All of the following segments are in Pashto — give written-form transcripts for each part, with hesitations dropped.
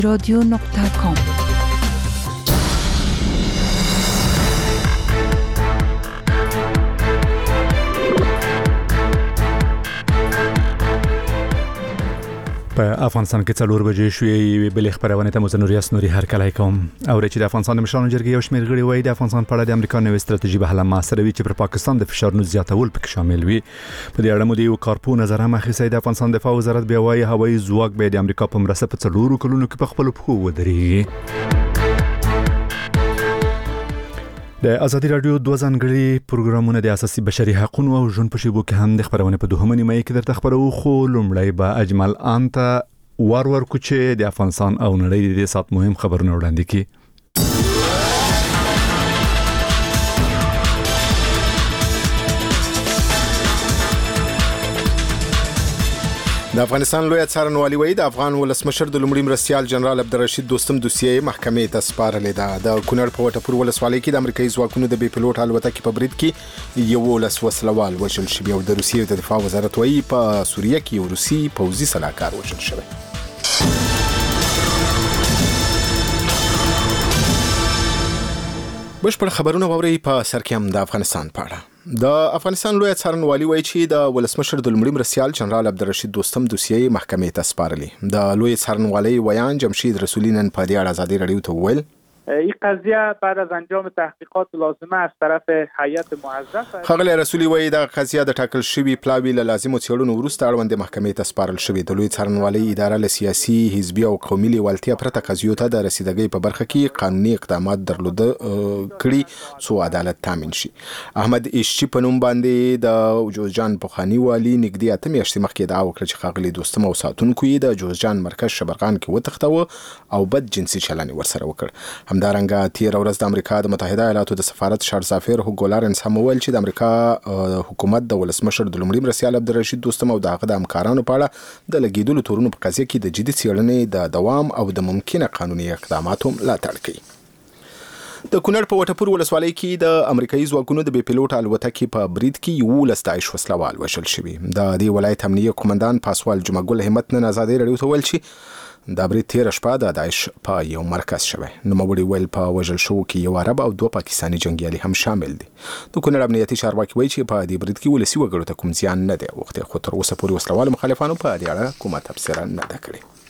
radio.com په افغانستان کې 4 بجې شوې بلې خبرونه ته مزنوریاس نوري هر کله کوم او چې د افغانستان د مشرانو جرګې یو شمېر غړي وایي د افغانستان په اړه د امریکا نوې ستراتیژي به حل مسره وي چې پر پاکستان د فشارونو زیاتول پکې شامل وي. په دې اړه مو د یو کارپو نظر هم اخیستی. د افغانستان دفاع وزارت بیا وایي هوایي ځواک به د امریکا په مرسته په 4 کلونو کې په خپل پښو ودرېږي. د ازادي رادیو 2 ځانګړي پروګرامونه د اساسي بشري حقوقو او ژوند په شیبو کې هم د خبرونه په دوهمه نیمه کې درته خبرو خو لومړی به اجمل انت ور کوچه د افغانستان او نړۍ د سات مهم خبرونه وړاندې کی. د افغانستان لوی څارنوالي وایي د افغان ولسمشر د لومړي مرستیال جنرال عبدالرشید دوستم دوسیه محکمې ته سپارلې ده. د کونړ په وټپور ولسوالۍ کې د امریکایي ځواکونو د بي پلوټ الوتکې په برید کې یو لس وسلوال وژل شوی او د روسیې د دفاع وزارت وایي په سوریه کې یو روسي پوځي سلاکار وژل شوی. بشپړ خبرونه ووري په سر کې هم د افغانستان په اړه. د افغانستان لوی څارنوالي وایي چې د ولسمشر د لومړي مرستیال جنرال عبدالرشید دوستم دوسیه محکمې ته سپارلې. د لوی څارنوالي ویان جمشید رسولی نن په دې اړه ازادي رادیو ته وویل این قضیه بعد از انجام تحقیقات لازمه از طرف هیئت موظفه. خغلی رسولی وایي د قضیه د ټاکل شوی پلاوی له لازمو څېړنو وروسته اړوند محکمې ته سپارل شوی. د لوی څارنوالي اداره له سیاسي حزبي او قومي لیوالتیا پرته قضیو ته د رسیدګۍ په برخه کې قانوني اقدامات درلوده کړي څو عدالت تامین شي. احمد ایشچی په نوم باندې د جوزجان پخوانی والی نږدې 8 میاشتې مخکې دعا وکړه چې خغلی دوستم او ساتونکو یې د جوزجان مرکز شبرغان کې وتښتاوه او بد جنسي چلند ورسره وکړ. همدارنګه تیر ورځ د امریکا د متحده ایالاتو د سفارت شارزافیر هوګو لارنس هم ویل چې د امریکا حکومت د ولسمشر د لومړي مرستیال عبدالرشید دوستم او دغه د همکارانو په اړه د لګیدلو تورونو په قضیه کې د جدي څېړنې د دوام او د ممکنه قانوني اقداماتو ملاتړ کوي. د کونړ په وټپور ولسوالۍ کې د امریکایي ځواکونو د بي پلوټ الوتکې په برید کې 11 داعش وسلوال وژل شوي. د دې ولایت امنیه قومندان پاسوال جمعه ګل همت نن ازادي رادیو ته ویل چې د برید تیر شپه د داعش په یو مرکز شوی. نوموړي ویل په وژل شو کې یو عرب او 2 پاکستاني جنگیالي هم شامل دي. د کونړ امنیتي چارواکي وایي چې په دې برید کې ولسي وګړو ته کوم زیان نه دی وخته خو تر اوسه پورې وسلوال مخالفانو په دې اړه کومه تبصره نه ده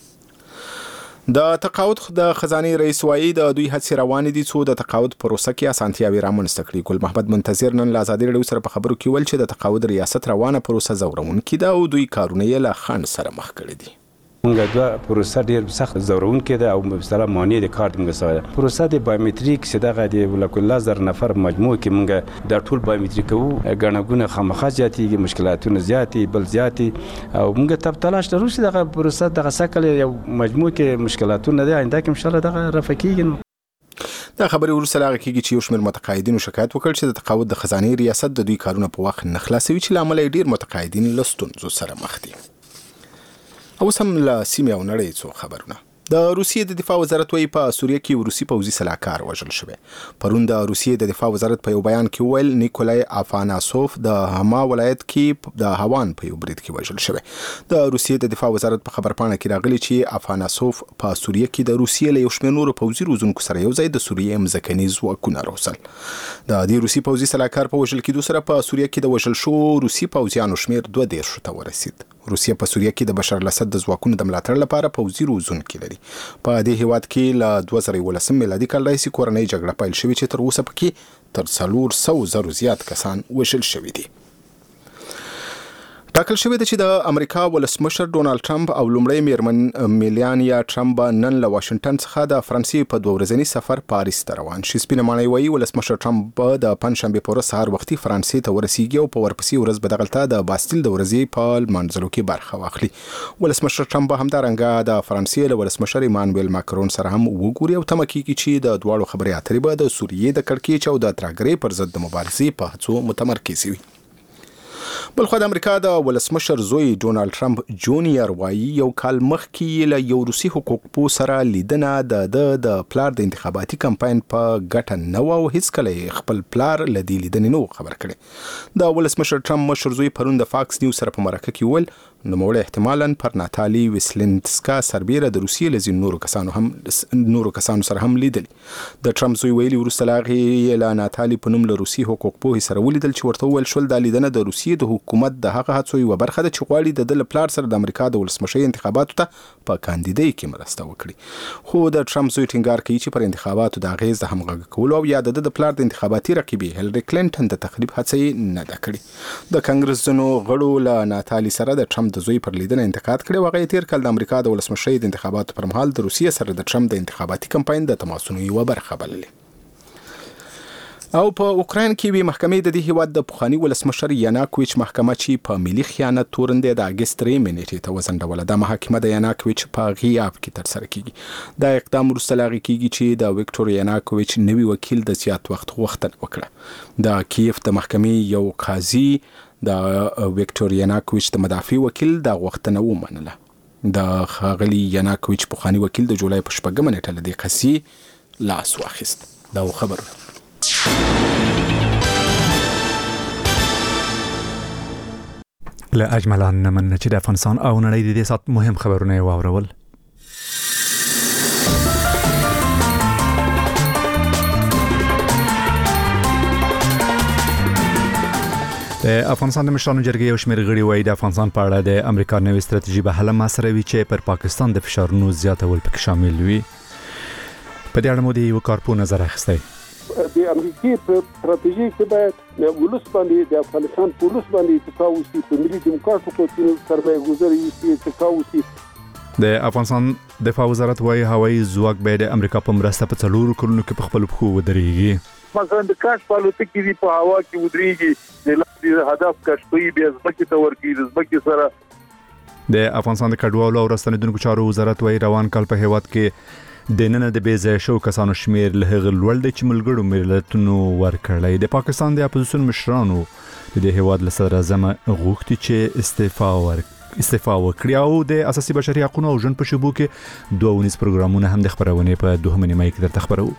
کړې. د تقاعد د خزانه رئیس وایي د دوی هڅې روانې دي څو د تقاعد پروسه کې اسانتیاوي رامنځته کړي. ګل محمد منتظر نن له ازادي رادیو سره په خبرو کې ویل چې د تقاعد ریاست روانه پروسه زورونکې ده او دوی کارونه یې له خنډ سره مخ کړي دي. مونږ د پروسه ډیر سخت زورونکې ده او مثلا معنی د کار د مسایله پروسه د بایومټریک چې دغه د ولکل لازر نفر مجموع کې مونږ د ټول بایومټریک وو غنغونه خامخا زیاتې مشکلاتونه زیاتې بل زیاتې او مونږ تب تلاش درو چې دغه پروسه دغه سکل یو مجموع کې مشکلاتونه دي آینده کې ان شاء الله دغه رفقېږي. دا خبرې ورسره هغه کېږي چې یو شمېر متقاعدینو شکایت وکړ چې د تقاعد د خزانه ریاست د دوی کارونه په وخت نه خلاصوي چې لامل یې ډیر متقاعدین له ستونزو سره مخ دي. اوس هم له سیمې او نړۍ څخه خبرونه. د روسیې د دفاع وزارت وایي په سوریه کې روسي پوځي سلاکار وژل شوی. پرون د روسیې د دفاع وزارت په یو بیان کې ویل نیکولای افاناسوف د هما ولایت کې د هوان په یو برید کې وژل شوی. د روسیې د دفاع وزارت په خبرپاڼه کې راغلی چې افاناسوف په سوریه کې د روسیې له یو شمېر نورو پوځي روزونکو سره یو ځای د سوریې مځکني ځواکونه روسل. د دې روسي پوځي سلاکار په وژل کېدو سره په سوریه کې د وژل شو روسي پوځیانو شمېر 22 ته ورسید. روسیه په سوریه کې د بشار الاسد د ځواکونو د ملاتړ لپاره پوځي روزونکي لري. په دې هیواد کې له 2019 میلادي کال راهیسې کورنۍ جګړه پیل شوې چې تر اوسه پکې تر 400,000 زیات کسان وژل شوي دي. ټاکل شوی دی چې د امریکا ولسمشر ډونالد ټرمپ او لومړی میرمن میلانیا ټرمپ نن له واشنگټن څخه د فرانسې په 2 ورځني سفر پاریس ته روان شي. سپینه ماڼۍ وایي ولسمشر ټرمپ د پنځشنبې په ورځ سهار وختي فرانسې ته ورسیږي او په ورپسې ورځ به دغلته د باستیل د ورځې په لمانځلو کې برخه واخلي. ولسمشر ټرمپ همدارنګه د فرانسې له ولسمشر ایمانویل ماکرون سره هم وګوري او تمه کیږي چې د دواړو خبرې اترې به د سوریې د کړکېچ او د ترهګرۍ پر ضد د مبارزې په هڅو متمرکز وي. بلخو د امریکا د ولسمشر زوی ډونالد ټرمپ جونیئر وایي یو کال مخکې له یو روسي حقوقپوه سره لیدنه د پلار د انتخاباتي کمپاین په ګټه نه و او هیڅکله خپل پلار له دې لیدنې نه خبر کړي. د ولسمشر ټرمپ مشر زوی پرون د فاکس نیوز سره په مرکه کې ویل نوموړی احتمالاً پر ناتالي ویسلنسکا سربیره د روسیې له ځینو نورو کسانو سره هم لیدلی. د ټرمپ زوی ویلي وروسته له هغې له ناتالي په نوم له روسي حقوق پوهې سره ولیدل چې ورته وویل شول دا لیدنه د روسیې د حکومت د هغه هڅو یوه برخه ده چې غواړي د ده له پلار سره د امریکا د ولسمشرۍ انتخاباتو ته په کاندیدۍ کې مرسته وکړي. خو د ټرمپ زوی ټینګار کوي چې پر انتخاباتو د اغیز د همغږي کولو او یا د د پلار د انتخاباتي رقیبې هیلري کلینټن د تخریب هڅه یې نه ده کړې. د کانګرس ځینو غړو له ناتالي سره د ټرمپ د زوی پر لیدنه انتقاد کړی. هغه تیر کال د امریکا د ولسمشرۍ د انتخاباتو پر مهال د روسیې سره د ټرمپ د انتخاباتي کمپاین د تماسونو یوه برخه بللې. او په اوکراین کې وی محکمې د دې هیواد د پخوانی ولسمشر یاناکویچ محکمه چې په ملي خیانت تورندې د اگست 3 منېټې ته وزنډوله. د محاکمه د یاناکویچ په غیاب کې ترسره کیږي. دا اقدام وروسته له هغې کیږي چې د ویکټور یاناکویچ نوي وکیل د زیات وخت غوښتنه وکړه. د کیف د محکمې یو قاضي د ویکټور یاناکویچ د مدافع وکیل دا غوښتنه ومنله. د ښاغلي یاناکویچ پخوانی وکیل د جولای په 4 نیټه له دې قضیې لاس واخیست. دا خبره له اجملان نمنه چې د افغانستان او نړۍ د دې سات مهم خبرونه واورول. د افغانستان د مشرانو جرګې یو شمېر غړي وایي د افغانستان په اړه د امریکا نوې ستراتیژي به هله محاسره وي چې پر پاکستان د فشارونو زیاتول پکې شامل وي. په دې اړه مو د یو کارپو نظر اخیستی. د امریکای په ستراتیژي کې باید ولس باندې د افغانستان پولیس باندې اتکا وشي، په ملي ډیموکراتیکو قوتونو سرمایه گذاري وشي، اتکا وشي. د افغانستان دفاع وزارت وايي هوایي ځواک به د امریکا په مرسته په 4 کلونو کې په خپل پښو ودرېږي. مثلا د کاش پالوتکې دی په هوا کې ودرېږي، د هدف کشفي بیا ځمکې ته ورکړي، د ځمکې سره. د افغانستان د کډوالو او راستنیدونکو چارو وزارت وايي روان کال په هیواد کې د نن د بیځای شو کسانو شمیر له هغه لوړ دی چې ملګرو ملتونو ورکړی. د پاکستان د اپوزیسیون مشرانو د دې هیواد له صدر اعظم غوښتي چې استعفا وکړي او د اساسي بشري حقوقو او ژوند په شبو کې 2 پروګرامونه هم د خبرونه په 2 نیمه کې درته خبرو.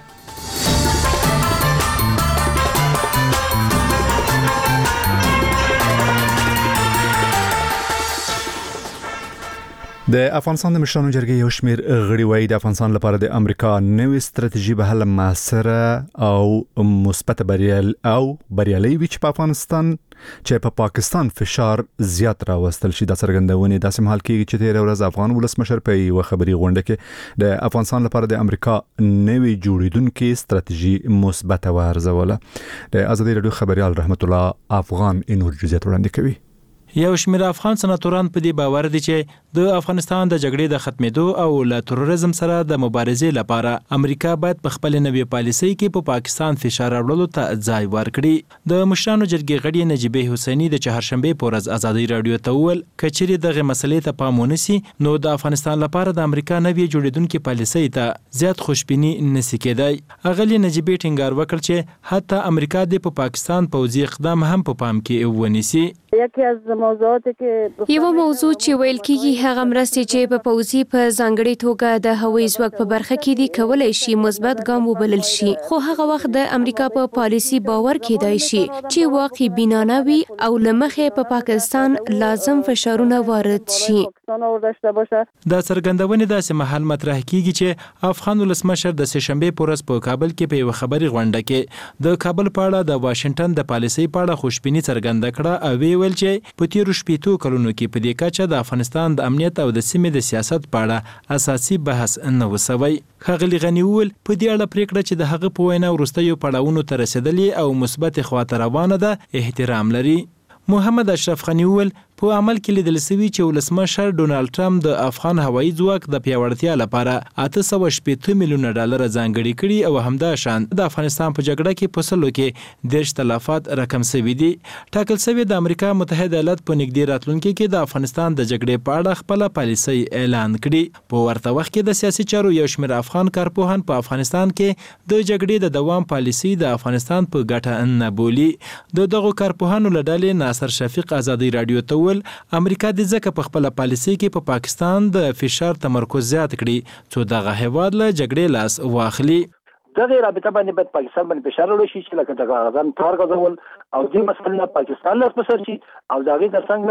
د افغانستان د مشرانو جرګې یو شمېر غړي وایي د افغانستان لپاره د امریکا نوې ستراتیژي به هله محاسره او مثبت بریالي وي چې په افغانستان چې په پاکستان فشار زیات راوستل شي. د څرګندونې داسې مهال کېږي چې تیر ورځ افغان ولسمشر په یو خبري غونډه کې د افغانستان لپاره د امریکا نوې جوړیدونکې ستراتیژي مثبت وارزوله. د ازادي رادیو خبريال رحمت الله افغان انور جزئیات وړاندې کوي. یو شمېر افغان سناتوران په دې باور دي چې د افغانستان د جګړې د ختمېدو او له تروریزم سره د مبارزې لپاره امریکا باید په خپل نوې پالیسۍ کې په پاکستان فشار راوړلو ته ځای ورکړي. د مشرانو جرګې غړي نجیبه حسیني د چهارشنبه په ورځ ازادي رادیو ته وویل کچېرې دغه مسلې ته پام ونیسي نو د افغانستان لپاره د امریکا نوې جوړیدونکې پالیسۍ ته زیات خوشبینی نشي کېدای. اغلی نجیبه ټینګار وکړ چې حتی امریکا د پاکستان پوځي اقدام هم په پام کې ونیسي. یو موضوع چې ویل کېږي هغه مرستې چې په پوځي په ځانګړي توګه د هوایي ځواک په برخه کې دي کولای شي مثبت ګام وبلل شي، خو هغه وخت د امریکا په پالیسي باور کېدای شي چې واقعي بینانه وي او لمخې په پاکستان لازم فشارونه وارد شي. دا څرګندونې داسې مهال مطرح کیږي چې افغان ولسمشر د سهشنبه په ورځ په کابل کې په یو خبري غونډه کې د کابل په اړه د واشنگټن د پالیسي په اړه خوشبینی څرګنده کړه او ویل چې په تیرو 2 کلونو کې په دې کچه د افغانستان د امنیت او د سیمې د سیاست په اړه اساسي بحث نه وسوي. ښاغلي غني وویل په دې اړه پریکړه چې د هغه په وینا وروستیو پړاوونو ته رسیدلې او مثبت خواته روانه ده احترام لري. محمد اشرف غني وویل په عمل کې لیدل شوی چې ولسمشر ډونالد ټرمپ د افغان هوایي ځواک د پیاوړتیا لپاره 880 میلیون ډالر ځانګړي کړي او همدا شان د افغانستان په جګړه کې په سلو کې 10 تلفات رقم شوی دي. ټاکل شوی د امریکا متحده ایالات په نږدې راتلونکي کې د افغانستان د جګړې په اړه خپل پالیسي اعلان کړي. په ورته وخت کې د سیاسي چارو یو شمېر افغان کارپوهان په افغانستان کې د جګړې د دوام پالیسي د افغانستان په ګټه نه بولي. دغه کارپوهانو له ډلې ناصر شفیق ازادي رادیو ته امریکا د ځکه په خپل پالیسي کې په پاکستان د فشار تمرکز زیات کړي چې دغه هیواد له جګړې لاس واخلي. دغه رابطه باندې په پاکستان باندې فشار راوړي چې لکه د غزان تار غزول او دې مسله پاکستان لاس بسر شي او دغه ترڅنګ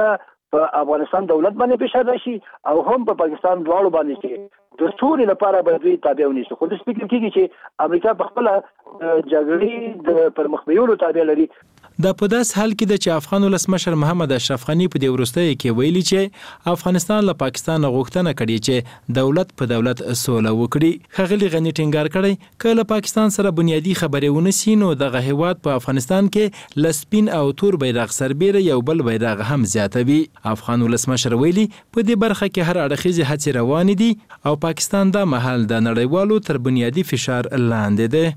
په افغانستان دولت باندې فشار راشي او هم په پاکستان دواړو باندې چې د ټول لپاره به دوی تابع ونیسي. خو د فکر کېږي چې امریکا په خپل جګړې د پرمخبيولو تابع لري. دا په داس حال کې د افغان ولسمشر محمد اشرف غنی په دې وروستۍ کې ویلي چې افغانستان له پاکستان غوښتنه کړې چې دولت په دولت سوله وکړي. ښاغلي غنی ټینګار کړی چې له پاکستان سره بنیادی خبرې ونسي نو دغه هیواد په افغانستان کې لسپین او تور بیرغ سربېره یو بل بیرغ هم زیاتوي. افغان ولسمشر ویلي په دې برخه کې هر اړخیزې هڅې روانې دي او پاکستان دا مهال د نړیوالو تر بنیادی فشار لاندې ده.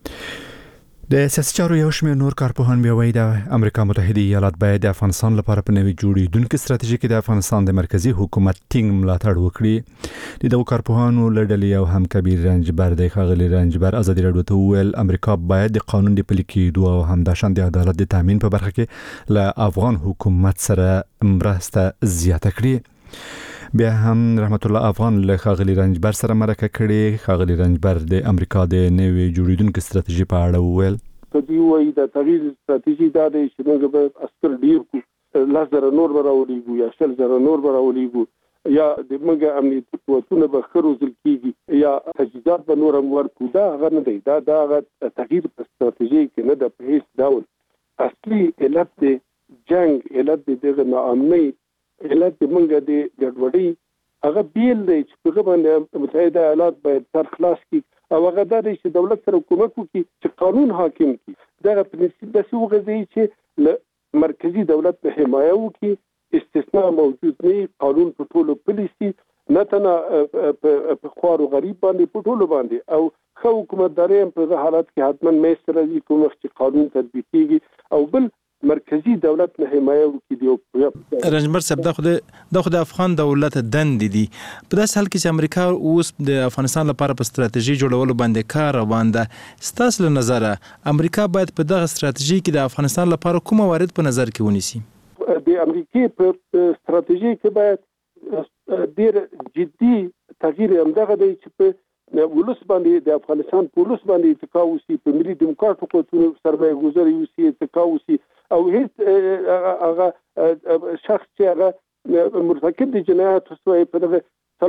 د سیاسي چارو یو شمېر نور کارپوهان بیا وایي د امریکا متحده ایالات باید د افغانستان لپاره په نوي جوړېدونکې ستراتیژي کې د افغانستان د مرکزی حکومت ټینګ ملاتړ وکړي. د دغو کارپوهانو له ډلې یو هم کبیر رنجبر دی. ښاغلي رنجبر ازادي راډیو ته وویل امریکا باید د قانون د پلي کېدو او همداشان د عدالت د تامین په برخه کې له افغان حکومت سره مرسته زیاته کړي. بیا هم رحمت الله افغان له ښاغلي رنجبر سره مرکه کړي. ښاغلي رنجبر د امریکا د نوي جوړېدونکې ستراتیژي په اړه وویل په دې وایي د تغییر ستراتیژي دا دی چې موږ به عسكر ډیر کو 10,000 نور براولېږو یا 10,000 نور براولېږو یا د موږ امنیتي قوتونه به خروزل کیږي یا تجهیزات به نور هم ورکو. دا هغه نه دی. دا تغییر ستراتیژي کې نه د په هیڅ ډول. اصلي علت د جنگ علت د ناامنۍ علت د موږ د ګډوډۍ هغه بیل دی چې په باندې متحده ایالات باید سر خلاص کړي او هغه دا دی چې دولت سره کومک وکړي چې قانون حاکم کړي. دا پرنسپل داسې وغځي چې له مرکزی دولت په حمایه وکړي، استثناء موجود نه، قانون په ټولو پالیسي نه تنه په خوارو غریب باندې په ټولو باندې او خو حکومتداري په حالت کې حتما مې سره دي کوم چې قانون تطبیق کیږي او بل مرکزی دولت نه حمایه وکړي. رنجبر صاحب دا خو د افغان دولت دند دي. په داس حال کې چې امریکا اوس د افغانستان لپاره په ستراتیژي جوړولو باندې کار روان ده، ستاسو له نظره امریکا باید په دغه ستراتیژي کې د افغانستان لپاره کوم موارد په نظر کې ونیسي؟ د امریکای په ستراتیژي کې باید ډیر جدي تغییر همدغه دی چې په ولس باندې د افغانستان پولیس باندې اتکا وسی، په ملي دیموکراتیک قوتونو سرمایه گذاري وسی، اتکا وسی او هیڅ هغه شخص چې هغه مرتکب دي جنایت وسوي په دغه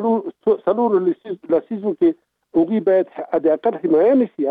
څلور لسیزو کې اوږي باید حد اقل حمایه نشي.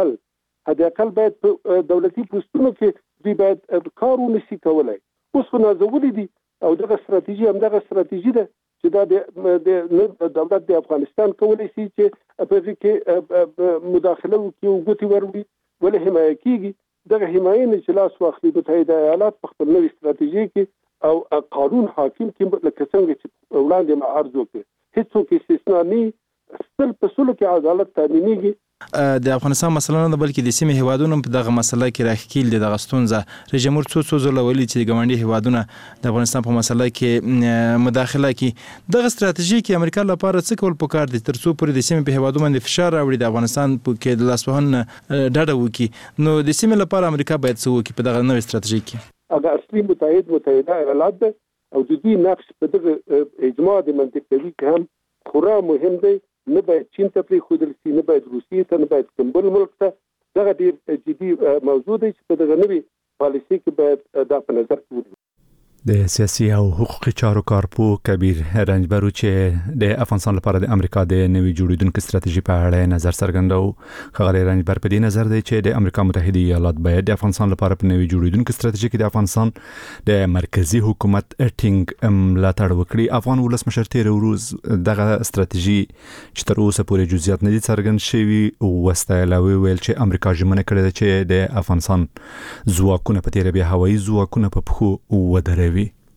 حد اقل باید په دولتي پوسټونو کې دوی باید کار ونشي کولای. اوس خو نازولي دي او دغه ستراتیژي همدغه ستراتیژي ده چې دا د دولت د افغانستان کولای شي چې په دې کې مداخله وکړي او ګوتې وروړي ولې حمایه کیږي. دغه حمایه نه چې لاس واخلي متحده ایالات په خپل نوې ستراتیژي کې او قانون حاکم کې لکه څنګه چې وړاندې ما عرض وکړ هیڅوک استثناء نه سل په سلو کې عدالت تامینېږي. د افغانستان مسله نه بلکې د سیمې هیوادونو په دغه مسله کې راخکیل دي دغه ستونزه رئیس جمهور څو ځله ویلي چې د ګاونډي هیوادونو د افغانستان په مسله کې مداخله کوي. دغه ستراتیژي کې امریکا لپاره څه کول پکار دي تر څو پورې د سیمې په هیوادونو باندې فشار راوړي د افغانستان په کې د لاسوهن ډډه وکړي؟ نو د سیمې لپاره امریکا باید څه وکړي په دغه نوې ستراتیژي کې؟ هغه اصلي متحده ایالات ده او د دې نقش په دغه اجماع د منطقوي کې هم خورا مهم دی. نه باید چین ته پرېښودل شي، نه باید روسیې ته، نه باید کوم بل ملک ته. دغه ډېر جدي موضوع دی چې په دغه نوې پالیسي کې باید دا په نظر کې ونیول. د سیاسي او حقوقي چارو کارپو کبیر رنجبر چې د افغانستان لپاره د امریکا د نوي جوړېدونکې ستراتیژي په اړه نظر څرګنداو. ښاغلی رنجبر په دې نظر دی چې د امریکا متحده ایالات باید د افغانستان لپاره په نوي جوړېدونکې ستراتیژي کې د افغانستان د مرکزی حکومت ټینګ ملاتړ وکړي. افغان ولسمشر تیر ورځ دغه ستراتیژي چې تر اوسه پورې جزئیات نه دي څرګند شوي وستایل او ویل چې امریکا ژمنه کړې ده چې د افغانستان ځواکونه په تیره بیا هوایي ځواکونه په پښو ودروي.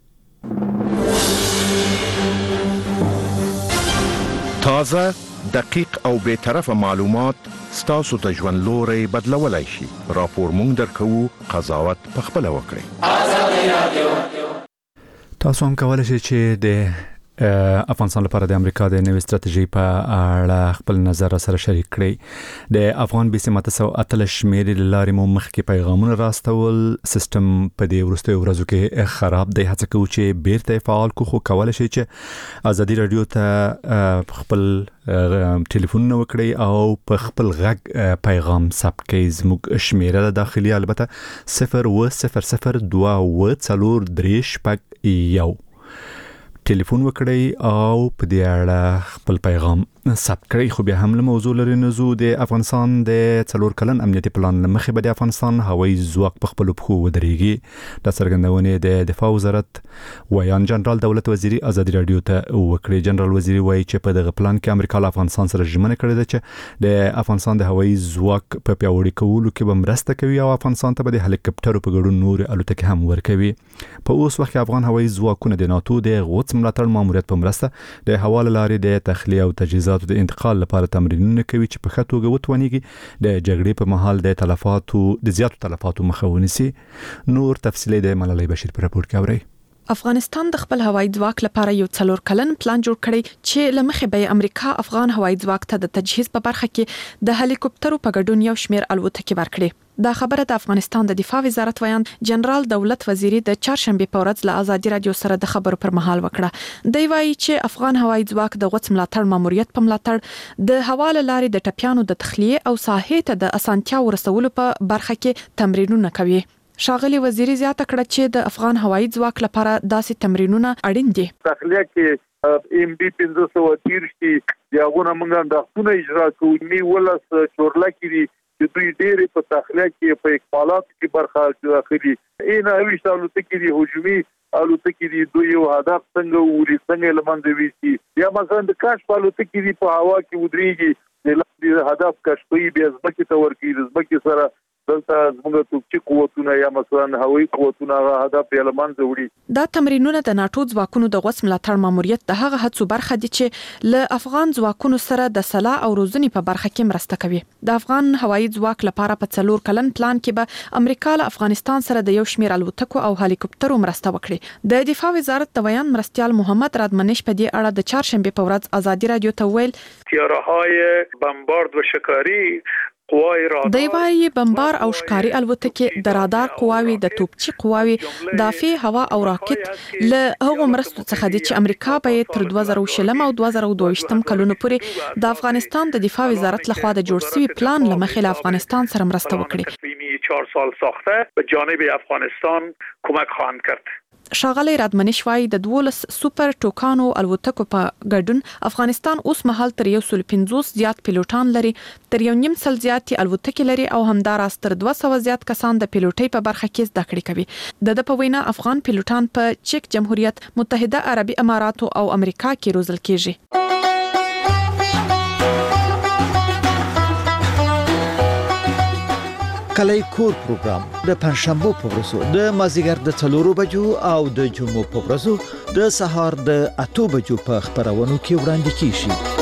تازه، دقیق او بی‌طرفه معلومات ستاسو ته ژوند لوري بدلولای شي. راپور مونږ درکوو، قضاوت پخپله وکړئ. تاسو هم کولای شئ چې د افغانستان لپاره د امریکا د نوې ستراتیژي په اړه خپل نظر سره شریک کړئ. د افغان 208 شمیرې لارې مو مخکې پیغامونه راستول. سیستم په دې وروستیو ورځو کې خراب دی. هڅه کوو چې بیرته فعال کو، خو کولای شئ چې ازادي رادیو ته خپل ټلیفون وکړئ او په خپل غږ پیغام ثبت کړئ. زموږ شمیره داخلي البته 0200243 1 ټلیفون وکړئ او په دې اړه خپل پیغام ثبت کړئ. خو بیا هم له موضوع لري نزو د افغانستان د 4 کلن امنیتي پلان لمخې به د افغانستان هوایي ځواک په خپل پخو ودرېږي. د څرګندونې د دفاع وزارت ویان جنرال دولت وزیری ازادي رادیو ته وکړي. جنرال وزیری وایي چې په دغه پلان کې امریکا له افغانستان سره ژمنه کړې ده چې د افغانستان د هوایي ځواک په پیاوړي کولو کې به مرسته کوي او افغانستان ته به د هلیکاپټرو په ګډون نور الوتکې هم ورکوي. په اوس وخت کې افغان هوایي ځواکونه د ناتو د غوڅ ملاتړ ماموریت په مرسته د هوا له لارې د تخلیه او تجهیزاتو د انتقال لپاره تمرینونه کوي چې په ښه توګه وتوانیږي د جګړې په مهال د زیاتو تلفاتو مخه ونیسي. نور تفصیلي د ملالۍ بشیر په راپور کې اورئ. افغانستان د خپل هوایي ځواک لپاره یو 4 کلن پلان جوړ کړی چې لمخې به امریکا افغان هوایي ځواک ته د تجهیز په برخه کې د هلیکاپټرو په ګډون یو شمېر الوتکې ورکړي. دا خبره د افغانستان د دفاع وزارت ویان جنرال دولت وزیری د چهارشنبه په ورځ له ازادي رادیو سره د خبرو پر مهال وکړه. دی وایي چې افغان هوایي ځواک د غوڅ ملاتړ ماموریت په ملاتړ د هوا له لارې د ټپیانو د تخلیه او ساحې ته د اسانتیا ورسولو په برخه کې تمرینونه کوي. شاغلی وزیری زیاته کړه چې د افغان هوایي ځواک لپاره داسې تمرینونه اړین دي. تخلیه کې ام بي 530 یاغونه موږ د خپل اجرا کوو می ولس چورلا کې چې دوی ډېر په تخلیه کې په اکمالات کې برخه اخلي. این اویشت الوتکې دي هجومي الوتکې دي دوی یو هدف څنګه وري څنګه لمنځه ویسي یا مثلا د کشف الوتکې دي په هوا کې ودرېږي د هدف کشفي بیا ځمکې ته ورکړي ځمکې سره دلته زموږ توپچي قوتونه یا مثلا هوایي قوتونه هدف یې لمنځه وړي. دا تمرینونه د ناتو ځواکونو د غوڅ ملاتړ ماموریت د هغه هڅو برخه دي چې له افغان ځواکونو سره د سلاح او روزنې په برخه کې مرسته کوي. د افغان هوایي ځواک لپاره په 4 کلن پلان کې به امریکا له افغانستان سره د یو شمېر الوتکو او هلیکاپټرو مرسته وکړي. د دفاع وزارت د ویان مرستیال محمد رادمنش په دې اړه د چهارشنبه په ورځ ازادي رادیو ته ویل تیارهای بمبارد و شکاری دی وایي بمبار او ښکاری الوتکې د رادار قواوي د توپچي قواوي دافع هوا او راکټ له هغو مرستو څخه دي چې امریکا به تر 2020 او 2022 کلونو پورې د افغانستان د دفاع وزارت لخوا د جوړ شوی پلان لمخې له افغانستان سره مرسته وکړي. 4 سال ساخته به جانب افغانستان کمک خواهند کرد. شاغلی رادمنش وایي د 12 سوپر ټوکانو الوتکو په ګډون افغانستان اوس مهال تر 150 زیات پیلوټان لري، تر 1.5 زیات الوتکې لري او همداراز تر 200 زیات کسان د پیلوټۍ په برخه کې زده کړې کوي. د په وینا افغان پیلوټان په چک جمهوریت، متحده عربي اماراتو او امریکا کې روزل کیږي. کلی کور پروګرام د پنځشنبه په ورځو د مازیګر د 4 بجو او د جمعو په ورځو د سهار د 8 بجو په خبرونو کې وړاندې کیږي.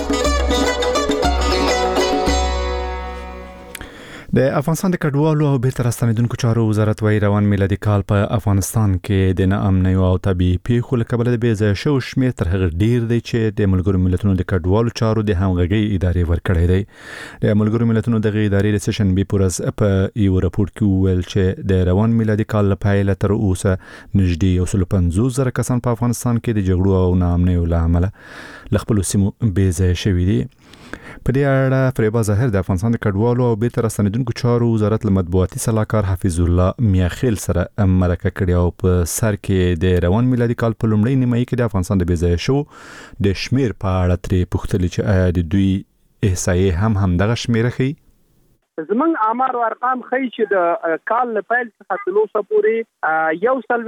د افغانستان د کډوالو او بیرته راستنیدونکو چارو وزارت وايي روان میلادي کال په افغانستان کې د ناامنۍ او طبيعي پیښو له کبله د بېځایه شو شمېر تر هغه ډیر دی چې د ملګرو ملتونو د کډوالو چارو د همغږي ادارې ورکړی دی. د ملګرو ملتونو د ادارې د سیشن بي پورز په یو راپور کې ویل چې د روان میلادي کال لپاره تر اوسه نږدې 150,000 کسان په افغانستان کې د جګړو او ناامنۍ له امله له خپل سیمو بېځایه شوي دي. په دې اړه فریبا ظاهر د افغانستان د کډوالو او بیرته راستنیدونکو چارو وزارت له مطبوعاتي سلاکار حفیظ الله میاخیل سره مرکه کړې او په سر کې د روان میلادي کال په لومړۍ نیمایي کې د افغانستان د بېځایه شو د شمیر په اړه ترې پوښتنه چې آیا د دوی احصایې هم دغه شمیر ښيي. زمنګ امر او ارقام خی چې د کال له پیل څخه تر اوسه پورې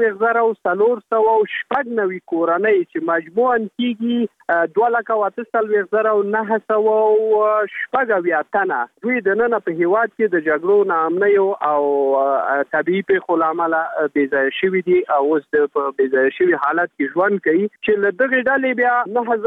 1,490 کورنۍ چې مجموعاً کېږي 2,48,900 تنه دوی د نن په هیواد کې د جګړو ناامنۍ او طبيعي پیښو لامل بېځایه شوي دي او اوس د بېځایه شوي حالت کې ژوند کوي چې له دغه ډلې بیا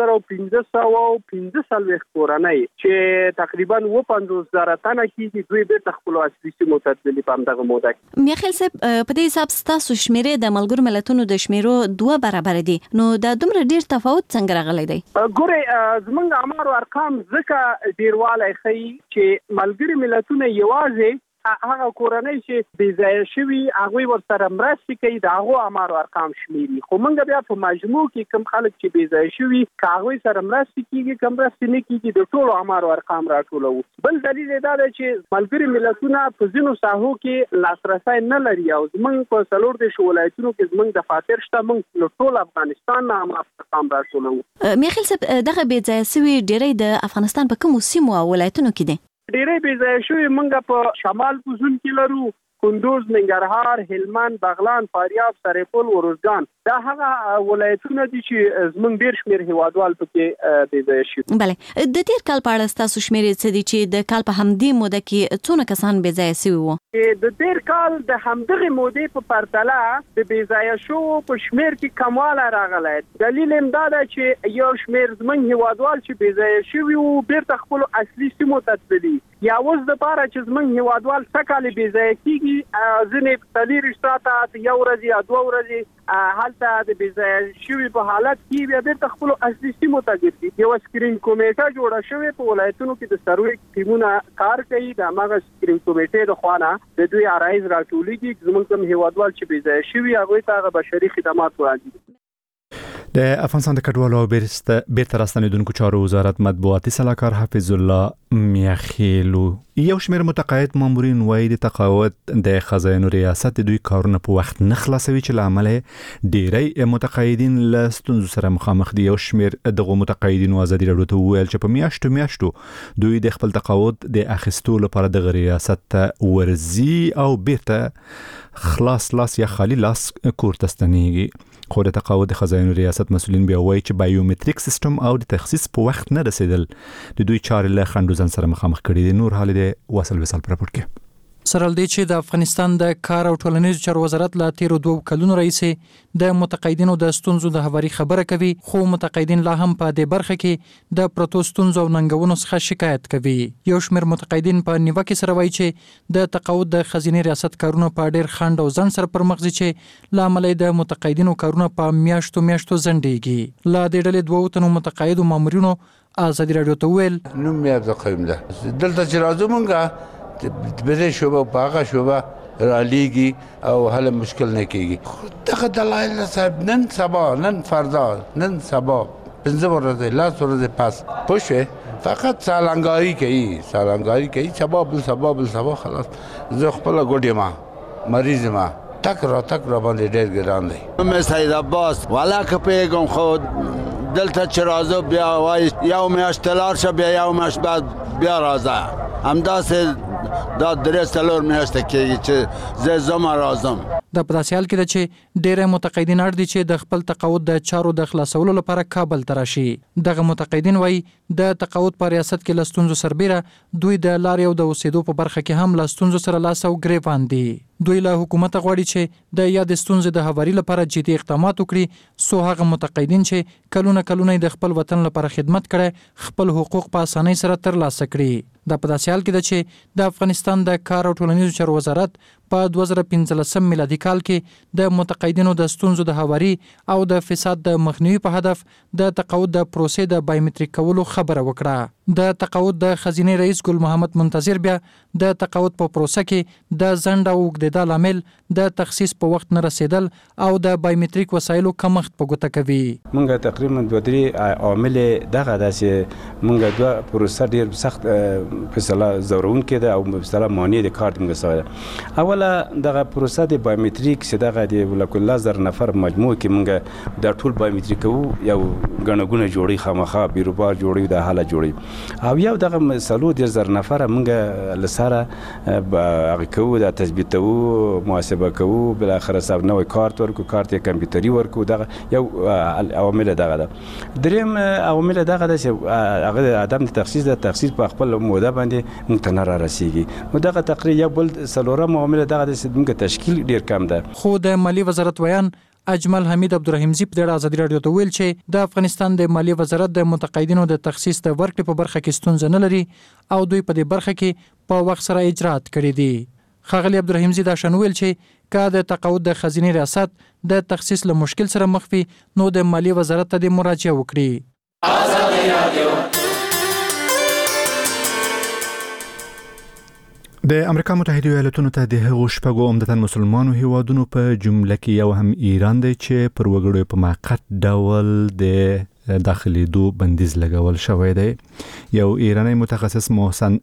9,515 کورنۍ چې تقریبا 50,000 تنه کې دوی به خپل اصلي سیمو ته تللي په همدغه موده کې. میاخیل صاحب په دې حساب ستاسو شمیرې د ملګرو ملتونو د شمیرو 2 برابر دي، نو دا دومره ډیر تفاوت څنګه راغلی دی؟ ګوره زمونږ امر او ارقام ځکه ډیروالی ښیي چې ملګري ملتونه یوازې هغه کورنۍ چې بې ځایه شوي هغوی ورسره مرستې کوي د هغو اعمارو ارقام شمیري. خو موږ بیا په مجموع کې کوم خلک چې بې ځایه شوي که هغوی سره مرستې کېږي که مرستې نه کېږي د ټولو اعمارو ارقام راټولوو. بل دلیل یې دا دی چې ملګري ملتونه په ځینو ساحو کې لاسرسی نه لري او زموږ په 14 ولایتونو کې زموږ دفاتر شته. موږ له ټول افغانستان نه ارقام راټولوو. میخیل صاحب دغه بې ځایه شوي ډېری د افغانستان په کومو سیمو او ولایتونو کې دي؟ ډېری بې ځایه شوي موږ په شمال پوزون کې لرو، کندوز، ننګرهار، هلمند، بغلان، فاریاب، سرپل، ورزګان. دا هغه ولایتونه دي چې زموږ ډېر شمېر هیوادوال پکې بې ځایه شوي. بله د تیر کال په اړه ستاسو شمېرې څه دي چې د کال په همدې موده کې څونه کسان بې ځایه شوي وو؟ د تیر کال د همدغې مودې په پرتله د بې ځایه شوو په شمېر کې کموالی راغلی. دلیل یې دا ده چې یو شمېر زموږ هیوادوال چې بې ځایه شوي وو بیرته خپلو اصلي سیمو ته تللي. یا اوس دپاره چې زموږ هیوادوال سږکال بې ځایه کېږي ځینې 40 ساعته یو ورځ یا 2 ورځې هلته د بې ځایه شوي په حالت کې بیا بیرته خپلو اصلي سیمو ته ګرځي. یوه سکرین کمیټه جوړه شوې په ولایتونو کې د سروې ټیمونه کار کوي. د هماغه سکرین کمیټې د خوا نه د دوی عرایض راټولیږي. زموږ کوم هیوادوال چې بې ځایه شوي هغوی ته هغه بشري خدمات وړاندې. د افغانستان د کډوالو او بیرته راستنیدونکو چارو وزارت مطبوعاتي سلاکار حفیظ الله میاخیلو یو شمېر متقاعد مامورین وایي د تقاعد د خزانو ریاست دوی کارونه په وخت نه خلاصوي چې لامل ډېری متقاعدین له ستونزو سره مخامخ دي. یو شمېر دغه متقاعدینو ازادي راډیو ته وویل چې په میاشتو دوی د خپل تقاعد د اخیستو لپاره د ریاست ته ورځي او بیرته خلاص لاس یا خالی لاس کور ته ستنېږي. خو د تقاعد خزانو ریاست مسؤلین بیا وایي چې بایومټریک سیستم او د تخصیص په وخت نه رسیدل د دوی چارې له خنډوزن سره مخامخ کړي دي. نور حال دې وصل وصل پر راپور کې سره دې چې د افغانستان د کار او ټولنیزو چارو وزارت لا تیر 2 کلونو راهیسې د متقاعدینو د ستونزو د هواري خبره کوي، خو متقاعدین لا هم په دې برخه کې د پروتو ستونزو او ننګونو څخه شکایت کوي. یو شمېر متقاعدین په نیوکه سره وایي چې د تقاعد د خزینې ریاست کارونه په ډېر خنډ او ځنډ سره پر مخ ځي چې لامل د متقاعدینو کارونه په میاشتو ځنډېږي. لا د ډلې 2 تنو متقاعدو مامورینو ازادي راډیو ته ویل نو مې د قیم ده دلته چې راځو مونږه بده شوبه باغه شوبه رالیږي او هله مشکل نه کیږي. دغه دلایل صاحب نن سبا نن فردا نن سبا 15 ورځې لاس ورځې پاس پوښه فقط سالنګاری کوي سبا بل سبا خلاص. زه خپل ګوډې ما مریض ما تک را باندې ډېر ګران دی. مې سید عباس والا کپېګم خود دلته چې راځو بیا وای یو میاشت تلار شه بیا یو میاشت بعد بیا راځه همداسې دا درې څلور میاشتې کېږي چې زه زما راځم. د په داسې حال کې ده چې ډېری متقاعدین اړ دي چې د خپل تقاعد د چارو د خلاصولو لپاره کابل ته راشي. دغه متقاعدین وایي د تقاعد په ریاست کې له ستونزو سربیره دوی د لارې او د اوسېدو په برخه کې هم له ستونزو سره لاس او ګریوان دي. دوی له حکومت غواړي چې د یاد ستونزې د هواري لپاره جدي اقدامات وکړي، سو هغه متقاعدین چې کلونه د خپل وطن لپاره خدمت کړي خپل حقوق په اسانۍ سره ترلاسه کړي. دا په داسې حال کې ده چې د افغانستان د کار او ټولنیزو چارو وزارت په 2015 میلادي کال کې د متقاعدینو د ستونزو د هواري او د فساد د مخنیوي په هدف د تقاعد د پروسې د بایومټریک کولو خبره وکړه. د تقاعد د خزینې رئیس ګل محمد منتظر بیا د تقاعد په پروسه کې د ځنډ او اوږدېدا لامل د تخصیص په وخت نه رسیدل او د بایومټریک وسایلو کمښت په ګوته کوي. مونږ تقریبا 2-3 عوامل دغه داسې مونږ دوه پروسه ډیر سخت فیصله زورون کړه او مثلا معنی د کارت موږ سره اوله دغه پروسه د بایومټریک چې دغه د ولکل 1000 نفر مجموع کې مونږ د ټول بایومټریک یو غنګونه جوړي خامخا بیروبار جوړي د حاله جوړي او یو دغه مسلو د 1000 نفر مونږ لساره هغه کوو د تثبیتو محاسبه کوو بل اخر حساب نوې کارت ورکو کارت کمپیوټري ورکو دغه یو عوامل دغه ده. دریم عوامل دغه ده چې هغه عدم تخصیص په خپل موده باندې ممتنه را رسیږي. نو دغه تقریبا یو بل سلورم عوامل دغه ده چې موږ تشکیل ډیر کم ده. خو د مالی وزارت ویان اجمل حمید عبدالرحیمزی په ډېر ازادي راډیو ته ویل چې د افغانستان د مالی وزارت د متقاعدینو د تخصیص د ورکړې په برخه کې ستونزه نه لري او دوی په دې برخه کې په وخت سره اجرات کړي دي. ښاغلي عبدالرحیمزی دا شان ویل چې که د تقاعد د خزینې ریاست د تخصیص له مشکل سره مخ وي نو د مالی وزارت ته د مراجعه وکړي. د امریکا متحده ایالاتونو ته د هغو شپږو عمدتاً مسلمانو هیوادونو په جمله کې یو هم ایران دی چې پر وګړو په موقت ډول د داخلي دو بندیز لګول شوی دی. یو ایرانی متخصص محسن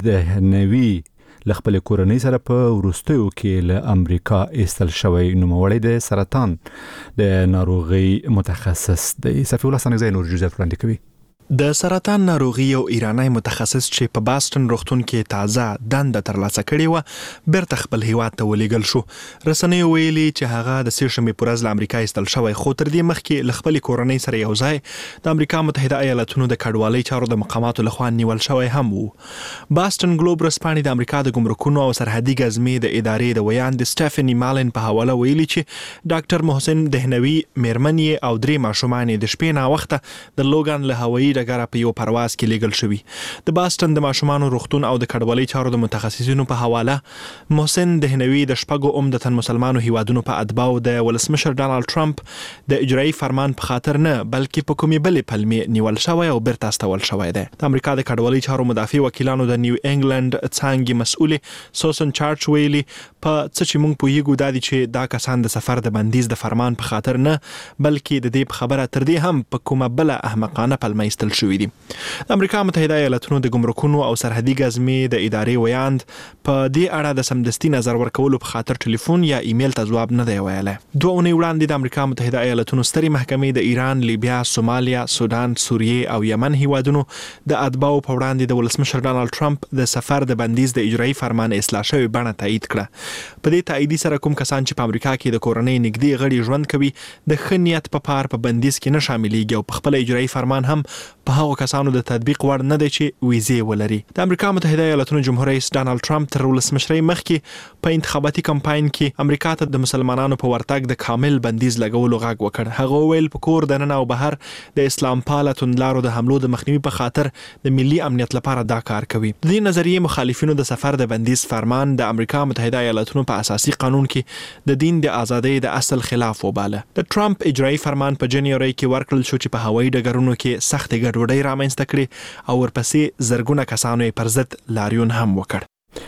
دهنوی لخپل کورنۍ سره په وروستیو کې له امریکا ایستل شوی نوموړی د سرطان د ناروغي متخصص دی. صفی الله سنگزی نور جوزف وړاندې کوي. د سرطان ناروغي یو ایرانی متخصص چې په باستون روغتون کې تازه دنده ترلاسه کړې و بیرته خپل هیواد ته ولېږل شو. رسنیو ویلي چې هغه د سېشنبې په ورځ له امریکا ایستل شوی، خو تر دې مخکې له خپلې کورنۍ سره یو ځای د امریکا متحده ایالاتونو د کډوالۍ چارو د مقاماتو لخوا نیول شوی هم و. باستون ګلوب ورځپاڼې د امریکا د ګمرکونو او سرحدي ګزمې د ادارې د ویاند سټیفني مالن په حواله ویلي چې ډاکټر محسن دهنوي میرمن او 3 ماشومان د شپې ناوخته د لوګان له هوایي ډګره په یو پرواز کې لیږل شوی. د باستون د ماشومانو روغتون او د کډوالۍ چارو د متخصصینو په حواله محسن دهنوي د شپږو عمدتاً مسلمانو هیوادونو په اتباعو د ولسمشر ډانلډ ټرمپ د اجرایي فرمان په خاطر نه بلکې په کومې بلې پلمې نیول شوی او بیرته استول شوی دی. د امریکا د کډوالۍ چارو مدافع وکیلانو د نیو انګلند څانګې مسؤلې سوسن چارچ ویلي په څه چې موږ پوهیږو دا دي چې دا کسان د سفر د بندیز د فرمان په خاطر نه بلکې د دې په خبره تر دې هم په کومه بله احمقانه پلمه ایستل شوي دي. د امریکا متحده ایالاتونو د ګمرکونو او سرحدي ګزمې د ادارې ویاند په دې اړه د سمدستي نظر ورکولو په خاطر ټلیفون یا ایمیل ته ځواب نه دی ویلی. 2 اونۍ وړاندې د امریکا متحده ایالاتونو سترې محکمې د ایران، لیبیا، سومالیا، سودان، سوریې او یمن هیوادونو د اتباعو په وړاندې د ولسمشر ډانلډ ټرمپ د سفر د بندیز د اجرایي فرمان اصلاح شوی بڼه تایید کړه. په دې تاییدي سره کوم کسان چې په امریکا کې د کورنۍ نږدې غړي ژوند کوي د ښه نیت په پار په بندیز کې نه شاملېږي او په خپل اجرایي فرمان هم په هغو کسانو د تطبیق وړ نه دی چې ویزې ولري. د امریکا متحده ایالاتونو جمهور رئیس ډانلډ ټرمپ تر ولسمشرۍ مخکې په انتخاباتي کمپاین کې امریکا ته د مسلمانانو په ورتګ د کامل بندیز لګولو غږ وکړ. هغه ویل په کور دننه او بهر د اسلام پاله توندلارو د حملو د مخنیوي په خاطر د ملي امنیت لپاره دا کار کوي. د دې نظریې مخالفینو د سفر د بندیز فرمان د امریکا متحده ایالاتونو په اساسي قانون کې د دین د ازادۍ د اصل خلاف وباله. د ټرمپ اجرایي فرمان په جنوري کې ورکړل شو چې په هوایي ډګرونو کې سخت ګډوډي رامنځته کړي او ورپسې زرګونه کسانو یې پر ضد لاریون هم وکړ.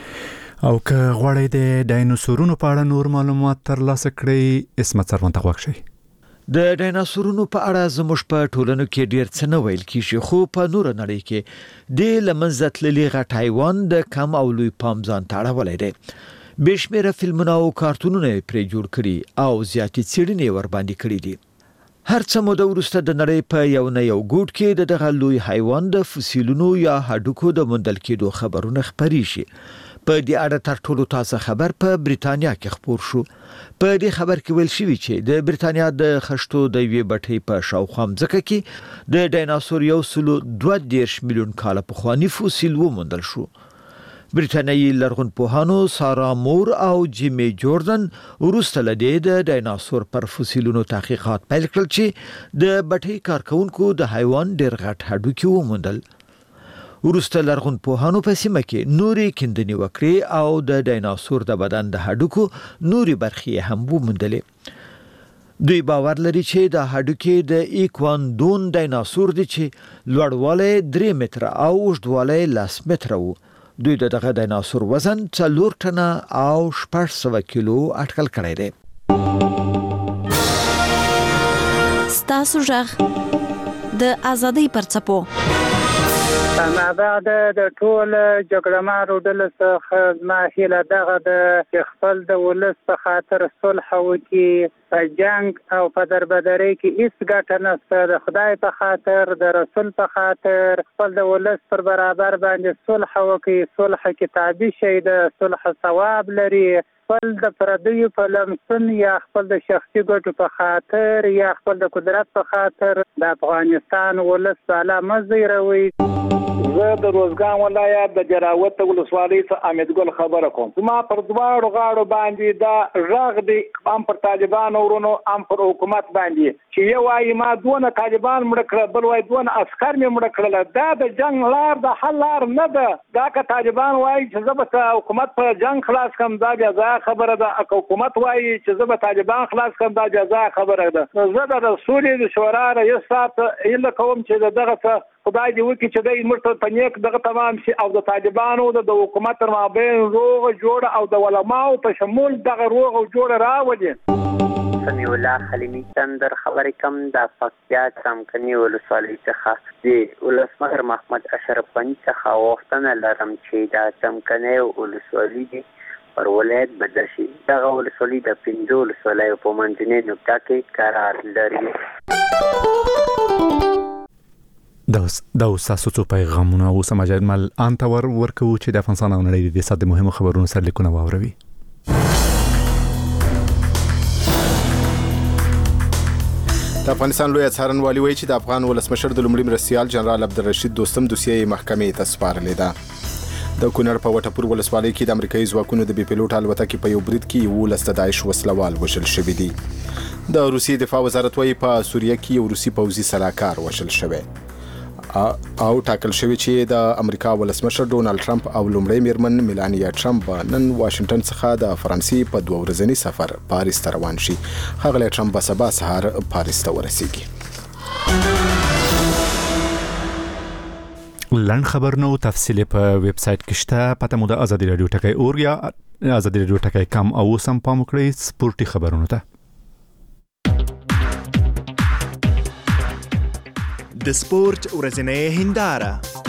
او که غواړئ د ډایناسورونو په اړه نور معلومات ترلاسه کړئ اسمت سروان ته غوږ شئ. د ډایناسورونو په اړه زموږ په ټولنو کې ډیر څه نه ویل کیږي، خو په نور نړۍ کې د لمنځه تللي غټ حیوان د کم او لوی پام ځان ته اړولی دی. بشمیره فلمونه او کارتونونه پرې جوړ کړي او زیاتې څېړنې ورباندې کړي دي. هر څه موده وروسته د نړۍ په یو نه یو ګوټ کې د دغه لوی حیوان د فسیلونو یا هډوکو د موندل کېدو خبرونه خپرې شي. په دې اړه تر ټولو تازه خبر په بریتانیا کې خپور شو. په دې خبر کې ویل شوی چې د بریتانیا د خشتو د یوې بټۍ په شاوخوا ځکه کې د ډایناسور 1.2 میلیون کاله پخوانی فسیل وموندل شو. بریتانیایی لرغونپوهانو سارا مور او جیمی جوردن وروسته له دې د ډایناسور پر فسیلونو تحقیقات پیل کړل چې د بټۍ کارکونکو د حیوان ډېر غټ هډوکي وموندل. وروسته لرغونپوهانو په سیمه کې نورې کیندنې وکړې او د ډایناسور د بدن د هډوکو نورې برخې هم وموندلې. دوی باور لري چې د هډوکي د ایکواندون ډایناسور دی چې لوړوالی 3 متره او اوږدوالی 10 متره و. دوی دغه ډایناسور وزن 4 ټنه او 600 کیلو اټکل کړی دی. ستاسو ژغ د ازادۍ پرڅپو دا د ټول جګړهمارو ډلو څخه زما هیله دغه د خپل د ولس په خاطر صلح وکړي. په جنګ او په دربدرۍ کې هیڅ ګټه نشته. د خدای په خاطر، د رسول په خاطر خپل د ولس پر برابر باندې صلح وکړي. صلح کتابي شی د صلح ثواب لري. خپل د پردیو په لمسون یا خپل د شخصي ګټو په خاطر یا خپل د قدرت په خاطر د افغانستان ولس بالا مزیروي. زه د روزګان ولایت د جراوت ولسوالۍ څخه امید ګل خبره کوم. ما پر دواړو غاړو باندې دا غږ دی، هم پر طالبان ورونو هم پر حکومت باندې، چې یو وايي ما دونه طالبان مړه کړل، بل وايي دونه عسکر مې مړه کړل. دا د جنگ لار د حل لار نه ده. دا که طالبان وايي چې زه به حکومت په جنگ خلاص کړم دا جزا خبره ده. که حکومت وايي چې زه به طالبان خلاص کړم دا جزا خبره ده. زه د رسول د شورا رئیس صاحب هیله کوم چې دغه خدای دې وکړي چې د مرته په نیک دغه تمام شي او د طالبانو د حکومت تر مابین روغ جوړ او د علماو په شمول دغه روغ او جوړ راولي. سمیع الله خلیمی چندر خبرې کم د پکتیا څمکني ولسوالۍ څخه د ولسمشر محمد اشرف غني څخه غوښتنه لرم چې د څمکني ولسوالۍ دی پر ولایت بدل شي. دغه ولسوالۍ د 15 ولسوالیو په منځنۍ نقطه کې قرار لري. دا اوساسو څو پیغامونه او سمجمل انتور ورکو چې د افغانستان او نړۍ د ساده مهمو خبرونو سره لیکونه واوروي. د افغانستان لوی څارنوالي وایي چې د افغان ولسمشر د لومړي مرستیال جنرال عبدالرشید دوستم دوسیه محکمې ته سپارلې ده. د کونړ په وټپور ولسوالۍ کې د امریکایي ځواکونو د بي پیلوټ الوتکې په یو برید کې 11 د داعش وسلوال وژل شوي دي. د روسیې دفاع وزارت وایي په سوریه کې یو روسي پوځي سلاکار وژل شوی او ټاکل شوی چې د امریکا ولسمشر ډونالد ټرمپ او لومړی میرمن میلانیا ټرمپ نن واشنگټن څخه د فرانسې په 2 ورځني سفر پاریس ته روان شي. ښاغلی ټرمپ به سبا سهار پاریس ته ورسیږي. لنډ خبرونه او تفصیل په ویب سټ کې شته. پته مو د ازادي رادیو ټکی اور یا ازادي رادیو ټکی کم او سم پام وکړئ سپورتي خبرونه ته. د سپورت ورځنۍ هنداره.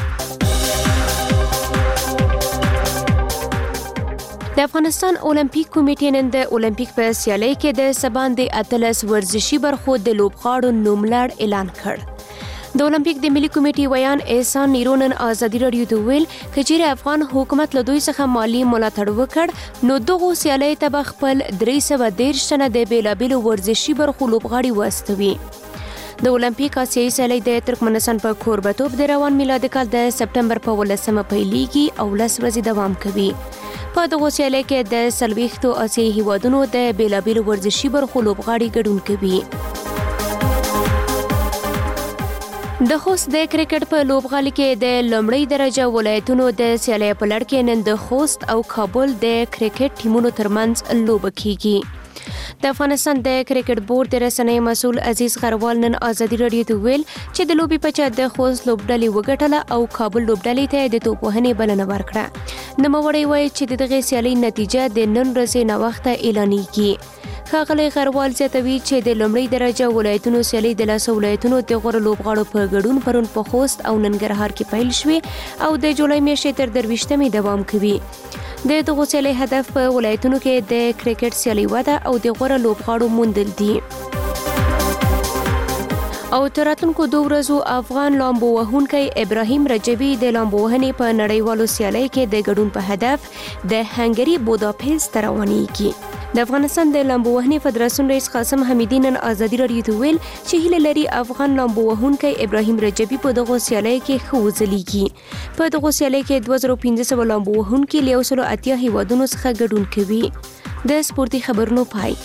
د افغانستان اولمپیک کمیټې نن د اولمپیک په سیالۍ کې د سبا د اتلس ورزشي برخو د لوبغاړو نوملړ اعلان کړ. د اولمپیک د ملي کمیټې ویان احسان نیرونن ازادي رادیو ته ویل چې افغان حکومت له دوی څخه مالی ملاتړ وکړ نو دغه سیالۍ ته خپل 313 تنه د بیلابیلو ورزشي برخو لوبغاړي واستوي. د اولمپیک آسیایي سیالۍ د ترکمنستان په کوربتوب د روان میلادي کال د سپتمبر په 18 پیلېږي او 10 ورځې دوام کوي. په دغه سیالۍ کې د 40 آسیایي هیوادونو د بیلابیلو ورزشي برخو لوبغاړي ګډون کوي. د خوست د کرکټ په لوبغالي کې د لومړۍ درجه ولایتونو د سیالۍ په لړ کې نن د خوست او کابل د کرکټ ټیمونو ترمنځ لوبه کیږي. د افغانستان د کرکټ بورډ د رسنۍ مسؤل عزیز غروال نن ازادي رادیو ته ویل چې د لوبي په چا د خوست لوبډلې وګټله او کابل لوبډلې ته د توپ وهنې بلنه ورکړه. نوموړی وایي چې دغه سیالۍ نتیجه د نن ورځې نه وخته اعلانېږي. ښاغلی غروال زیاتوي چې د لومړۍ درجه ولایتونو سیالۍ د 10 ولایتونو د غوره لوبغاړو په ګډون پرون په خوست او ننګرهار کې پیل شوې او د جولای میاشتې تر 23 دوام کوي. د دغه سیالۍ هدف په ولایتونو کې د کرکټ سیالۍ وده او د غوره لوبغاړو موندل دي. او تر راتلونکو 2 ورځو افغان لامبو وهونکی ابراهیم رجبی د لامبو وهنې په نړیوالو سیالۍ کې د ګډون په هدف د هنګري بوداپست ته روانېږي. د افغانستان د لامبو وهنې فدراسیون رئیس قاسم حمیدي نن ازادي رادیو ته ویل چې هیله لري افغان لامبو وهونکی ابراهیم رجبی په دغه سیالۍ کې ښه وځلیږي. په دغه سیالۍ کې 2500 لامبو وهونکي له 180 هیوادونو څخه ګډون کوي. د سپورتي خبرونو پای.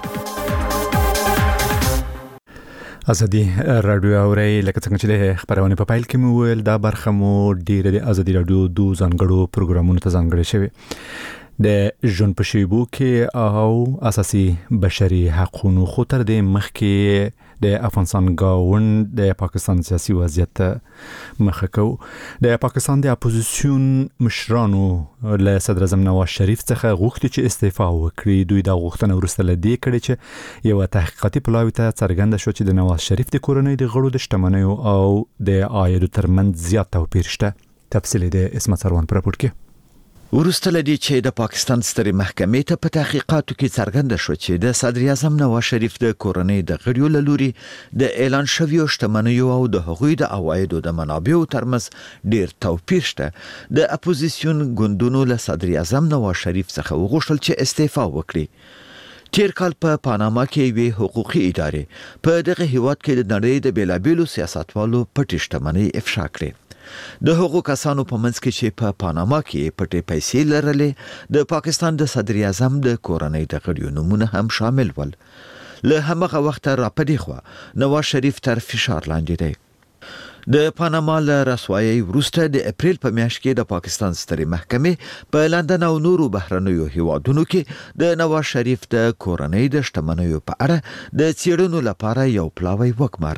ازادي رادیو اوري لکه څنګه چې د خبرونه په پایل کې مو ویل دا برخه مو ډیره د ازادي رادیو د ځانګړو پروګرامونو ته ځانګړې شوی. د ژوند په شیبو کې او اساسي بشري حقوقو خطر د مخ کې د افغانستان گاوند د پاکستان سیاسي وضعیت مخه کو. د پاکستان د اپوزیسیون مشرانو له صدر اعظم نواز شریف څخه غوښتي چې استعفا وکړي. دوی دا غوښتنه ورسته لدی کړي چې یو تحقیقاتي پلاوی ته څرګنده شو چې د نواز شریف د کورنۍ د غړو د شتمنیو او د عاید ترمنځ زیات توپیر شته. تفصیل د اسمت سروان پر راپور کې. ورسته لدی چې د پاکستان سترې محکمې ته په تحقیقاتو کې څرګنده شو چې د صدر اعظم نواز شریف د کورنۍ د غړیو له لوري د اعلان شویو شتمنیو او د هغوی د عوایدو د منابعو ترمنځ ډیر توپیر شته. د اپوزیسیون ګوندونو له صدر اعظم نواز شریف څخه وغوښتل چې استعفا وکړي. تیر کال په پاناما کې وی حقوقي ادارې په دغه هیواد کې د نړۍ د بیلابیلو سیاستوالو پټې شتمنۍ افشا کړې. د هغو کسانو په منځ کې چې په پاناما کې پټې پیسې لرلې د پاکستان د صدر اعظم د کورنۍ د غړیو نومونه هم شامل ول. له همغه وخته را پدې خو نواز شریف تر فشار لاندې دی. د پاناما له رسوایي وروسته د اپریل په میاشت کې د پاکستان سترې محکمې په لندن او نورو بهرنیو هیوادونو کې د نواز شریف د کورنۍ د شتمنیو په اړه د څېړنو لپاره یو پلاوی وکماره.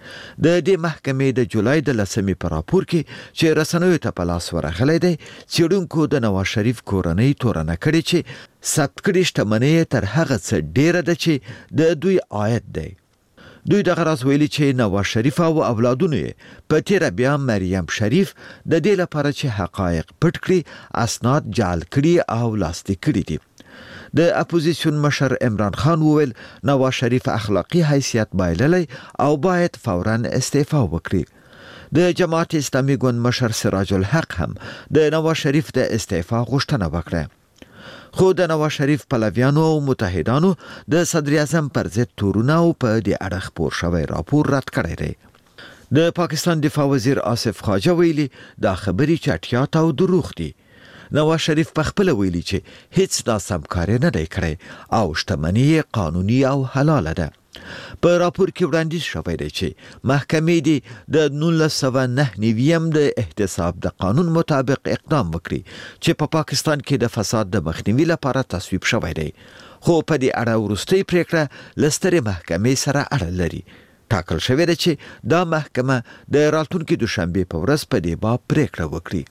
د دې محکمې د جولای د 10 په راپور کې چې رسنیو ته په لاس ورغلی دی څېړونکو د نواز شریف کورنۍ تورنه کړې چې ثبت کړي شتمنۍ تر هغه څه ډیره ده چې د دوی عاید دی. دوی دغه راز ویلي چې نواز شریف او اولادونو یې په تیره بیا مریم شریف د دې لپاره چې حقایق پټ کړي اسناد جعل کړي او لاسلیک کړي دي. د اپوزیسیون مشر عمران خان وویل نواز شریف اخلاقی حیثیت بایللی او باید فوراً استعفا وکړي. د جماعت اسلامي ګوند مشر سراج الحق هم د نواز شریف د استعفا غوښتنه وکړه. خو د نواز شریف پلویانو او متحدانو د صدر اعظم پر ضد تورونه او په دې اړه خپور شوی راپور رد کړی دی. د پاکستان دفاع وزیر آصف خواجه ویلي دا خبرې چټیات او دروغ دي. نواز شریف په خپل ویلي چې هیڅ ناسم کار نه دی کړی او شتمنۍ قانوني او حلاله ده. په راپور کې وړاندیز شوی دی چې محکمې دې د 1999 د احتساب د قانون مطابق اقدام وکړي چې په پاکستان کې د فساد د مخنیوي لپاره تصویب شوی دی. خو په دې اړه وروستۍ پریکړه لسترې محکمې سره اړه لري. ټاکل شوی دی چې دا محکمه د راتلونکي دوشنبه په ورځ په دې باب پریکړه وکړي.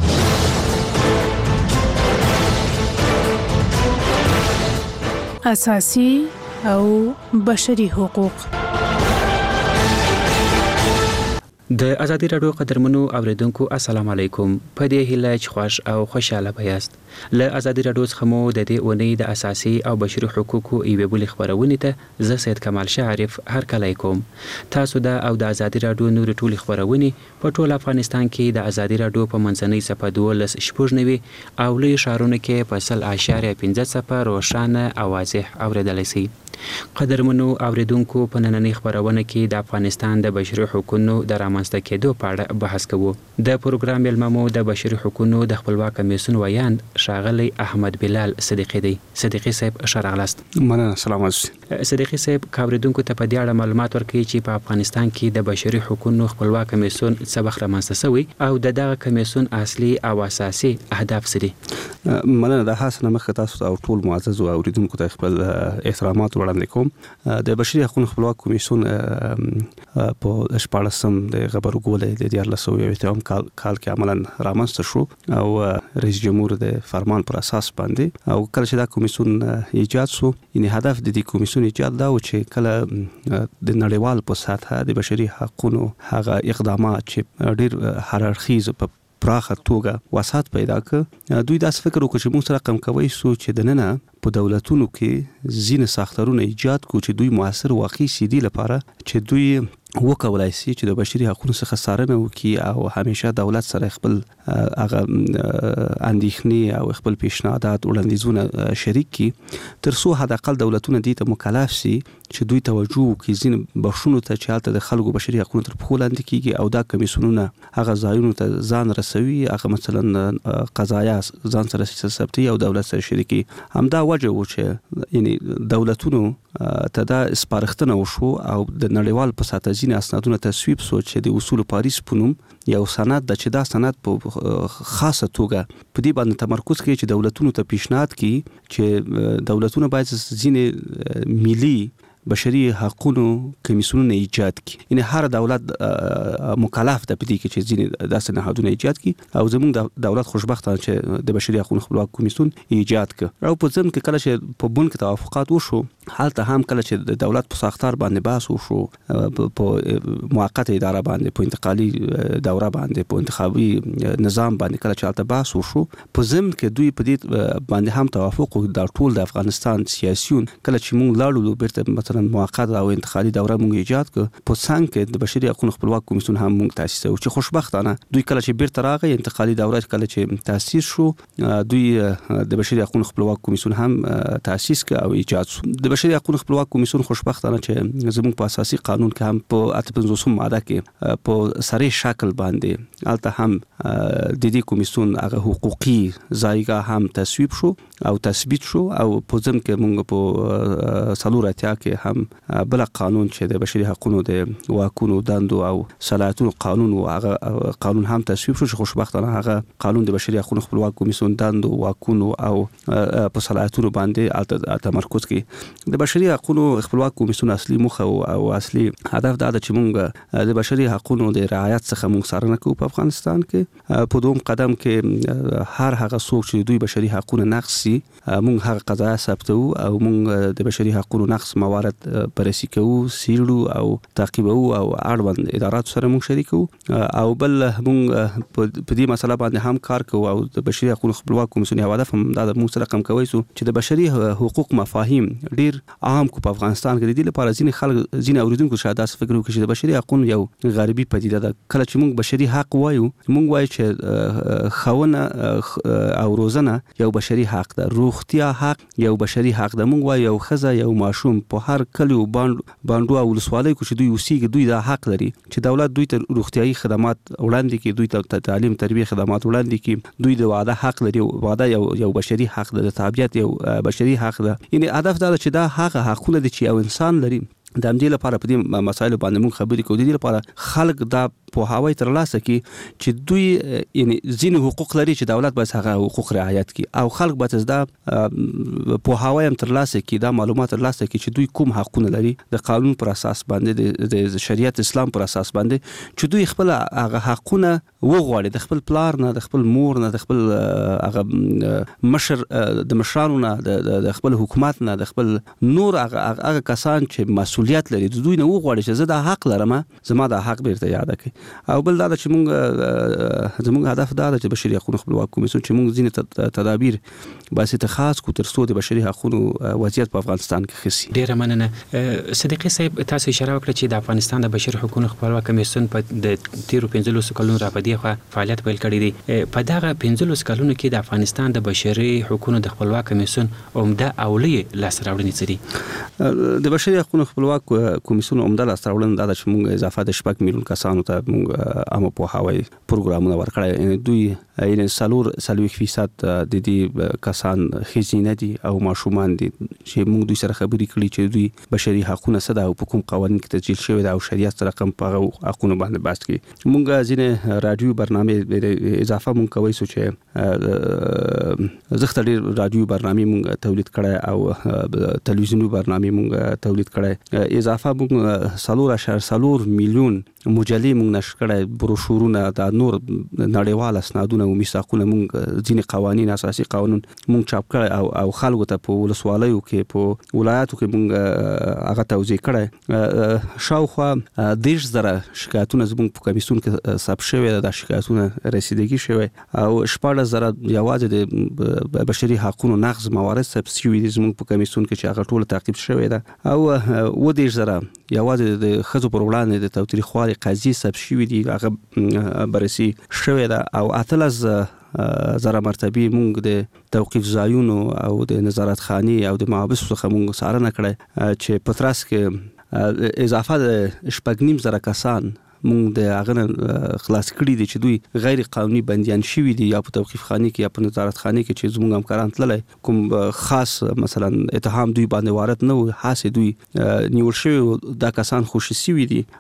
اساسي او بشري حقوق. د ازادي راډیو قدرمنو اوریدونکو السلام علیکم. په دې هیله چې خوښ او خوشاله بیاست. له ازادي راډیو څخه مو د دې اونۍ د اساسي او بشري حقوقو یوې بلې خبرونې ته زه سید کمال شعرف هرکلی کوم. تاسو د او د ازادي راډیو نور ټولې خبرونې په ټول افغانستان کې د ازادي راډیو په منځنۍ صفحه 12 او لوی ښارونو کې په 0.5 روښانه او واضح اوریدلی شئ. قدرمنو اوریدونکو په نننۍ خبرونه کې د افغانستان د بشري حقوقو د رامنځته کېدو په اړه بحث کوو. د پروګرام ملممو د بشري حقوقو د خپلواک کمیسیون ویاند ښاغلی احمد بلال صدیقی دی. صدیقی صاحب ښه راغلاست. مننه. سلام علیکم. صدیقی صاحب اوریدونکو ته په دې اړه معلومات ورکړئ چې په افغانستان کې د بشري حقوقو خپلواک کمیسیون څه وخت رامنځته شوی او دغه کمیسیون اصلي او اساسي اهداف څه دي؟ مننه. د حسنه مخ تاسو او ټول معزز اوریدونکو ته خپل احترامات وړاندې کوم. د بشري حقوقو خپلواک کمیسیون په 14 د غبرګولې د 2021 کال کې عملاً رامنځته شو او رئیس جمهور د فرمان پر اساس باندې او کله چې دا کمیسیون ایجاد شو یعنی هدف د دې کمیسیون ایجاد دا و چې کله د نړیوال په سطح د بشري حقوقو هغه اقدامات چې ډېر هررخیز په پراخه توګه وسات پیدا کړ. دوی داس فکر وکړ چې موږ سره کم کوي سو چې د ننه په دولتونو کې ځینې ساختارونه ایجاد کو چې دوی موثر واقعي سیدي لپاره چې دوی وکولای شي چې د بشري حقوقو څخه څارنه وکړي او همیشه دولت سره خپل هغه اندېښنې او خپل پیشنهادات وړاندیزونه شریک کړي تر څو حد اقل دولتونه دې ته مکلف شي چې دوی توجه وکړي ځینې بخښونو ته چې هلته د خلکو بشري حقوقو تر پښو لاندې کیږي او دا کمیسیونونه هغه ځایونو ته ځان رسوي هغه مثلا قضایا ځان سره ثبتي او دولت سره شریکي. همدا وجه و چې یعنی دولتونو ته دا سپارښتنه وشو او د نړیوال په سطح ځینې اسنادونه تصویب شو چې د اصول پاریس په نوم یو سند د چې دا سند په خاصه توګه په دې باندې تمرکز کوي چې دولتونو ته پیشنهاد کوي چې دولتونه باید ځینې ملي بشري حقوقو کمیسیونونه ایجاد کړي. یعنی هر دولت مکلف ده په دې کې چې ځینې داسې نهادونه ایجاد کړي او زموږ دولت خوشبختانه چې د بشري حقوقو خپلواک کمیسیون ایجاد کړ. او په ځم کې کله چې په بن کې توافقات وشو حالته هم کله چې د دولت په ساختار باندې بحث وشو په موقته اداره باندې په انتقالي دوره باندې په انتخابي نظام باندې کله چې حالته بحث وشو په ځم کې دوی په دې باندې هم توافق د ټول د افغانستان سیاسيون کله چې موږ لاړو بیرته مثلا موقته او انتقالي دوره موږ ایجاد کړ په څنګه کې د بشري حقوقو خپلواک کمیسیون هم موږ تاسیس او چې خوشبختانه دوی کله چې بیرته راغی انتقالي دوره کله چې تاسیس شو دوی د بشري حقوقو خپلواک کمیسیون هم تاسیس کړ او ایجاد شو. د بشري حقوقو خپلواک کمیسیون خوشبختانه چې زموږ په اساسي قانون کې هم په 58 ماده کې په سره شکل باندې البته هم د دې کمیسیون هغه حقوقي ځایګه هم تصویب شو او تثبیت شو او په ځم کې موږ په سالوراتیا کې هم بل قانون چې د بشري حقوقو د واکونو دندو او صلاحیتونو قانون او هغه قانون هم تصویب شو. خوشبختانه هغه قانون د بشري حقوقو خپلواک کمیسیون دندو واکونو او په صلاحیتونو باندې تمرکز کوي. د بشري حقوقو خپلواک کمیسیون اصلي موخه او اصلي هدف دا چې موږ د بشري حقوقو د رعایت څخه موږ څارنه کوو په افغانستان کې. په دوم قدم کې هر هغه څوک چې دوی بشري حقوقو نقض شي موږ هغه قضایا ثبتو او موږ د بشري حقوقو نقض موارد بررسي کوو، سیړو او تعقیبو او اړوند ادارات سره موږ شریکو او بل موږ په دې مسله باندې هم کار کوو. او د بشري حقوقو خپلواک کمیسیون هدف هم دا موږ سره کم کوي چې د بشري حقوق مفاهیم ډیر عام کو په افغانستان کې. د دې لپاره ځینې خلک ځینې اوریدونکو شاید تاسو فکر وکړي چې د بشري حقوقو یو غربي پدیده ده. کله چې موږ بشري حق وایو موږ وایو چې خونه او روزنه یو بشري حق ده، روغتیا حق یو بشري حق ده. موږ وایو یو ښځه یو ماشوم په هر کلیو باندې او ولسوالۍ کې چې دوی اوسېږي دوی دا حق لري چې دولت دوی ته روغتیايي خدمات وړاندې کړي، دوی ته تعلیم تربیه خدمات وړاندې کړي. دوی د واده حق لري، واده یو بشري حق ده، د تابعیت یو بشري حق ده. یعنی هدف دا چې دا هغه حقونه دي چې یو انسان لري. د همدې لپاره په دې مسایلو باندې موږ خبرې کوو. د دې لپاره خلک دا پوهاوی ترلاسه کړي چې دوی یعنی ځینې حقوق لري چې دولت باید هغه حقوق رعایت کړي او خلک باید دا پوهاوی هم ترلاسه کړي، دا معلومات ترلاسه کړي چې دوی کوم حقونه لري د قانون پر اساس باندې، د شریعت اسلام پر اساس باندې، چې دوی خپل هغه حقونه وغواړي د خپل پلار نه، د خپل مور نه، د خپل هغه مشر د مشرانو نه، د خپل حکومت نه، د خپل نور هغه کسان چې مسؤلیت لري دوی نه وغواړي چې زه دا حق لرم، زما دا حق بیرته یاد کړي. او بل دا چې موږ زموږ هدف دا چې بشري حقوقو خپلواک کمیسیون چې موږ ځینې تدابیر باسي خاص کو تر څو د بشري حقوقو وضعیت په افغانستان کې خسي. ډیره مننه صدیقي صاحب، تاسو اشاره وکړه چې د افغانستان د بشري حقوقو خپلواک کمیسیون په د 15 کلونو راپدې خو فعالیت پیل کړی دی. په دغه 15 کلونو کې د افغانستان د بشري حقوقو د خپلواک کمیسیون عمده اولې لاسراوړنې څه دي؟ د بشري حقوقو خپلواک کمیسیون عمده لاسراوړنه دا چې موږ اضافه د 6 میلیون کسانو ته موږ امو په هواي پروګرامونه ورکړل. دوی یعنی 40% د دې کسان خزینه دي او ماشومان دي چې موږ دوی سره خبرې کړې چې دوی بشري حقوقونه څه ده او په کوم قوانین کې تسجیل شوی ده او شریعت سره کوم په حقوقو باندې بحث کوي. موږ ځینې رادیو برنامه اضافه موږ کوي چې زخت ډېر رادیو برنامه موږ تولید کړای او تلویزیونی برنامه موږ تولید کړای. اضافه موږ 4.4 میلیون مجلې موږ نشر کړای، بروشورونه، د نور نړیوال اسنادونه او میثاقونه موږ ځینې قوانین اساسي قانون موږ چاپ کړای او خلکو ته په ولسوالیو کې په ولایاتو کې موږ هغه توزیع کړای. شاوخوا 10,000 شکایتونه زموږ په کمیسیون کې ثبت شوي، د شکایتونه رسیدګي شوي او 14,000 یوازې د بشري حقوقو نقض موارد ثبت شوي دي زموږ په کمیسیون کې چې هغه ټول تعقیب شوی ده. او 10,000 یوازې د ښځو پر وړاندې د تاوتریخوالي قضیې ثبت شوي دي، هغه بررسي شوی ده. او 18,000 مرتبه موږ د توقيف ځایونو او د نظارت خاني او د محابس څخه موږ څارنه کړې چې په تراس کې اضافه د 8,500 کسان موږ د هغه خلاص کړي دي چې دوی غیر قانوني بنديان شوي دي یا په توقيف خاني کې یا په نظارت خاني کې چې زموږ همکاران تللی کوم خاص مثلا اتهام دوی باندې وارد نه و، حاسه دوی نیول شوی دا کسان خوشي شوي دي.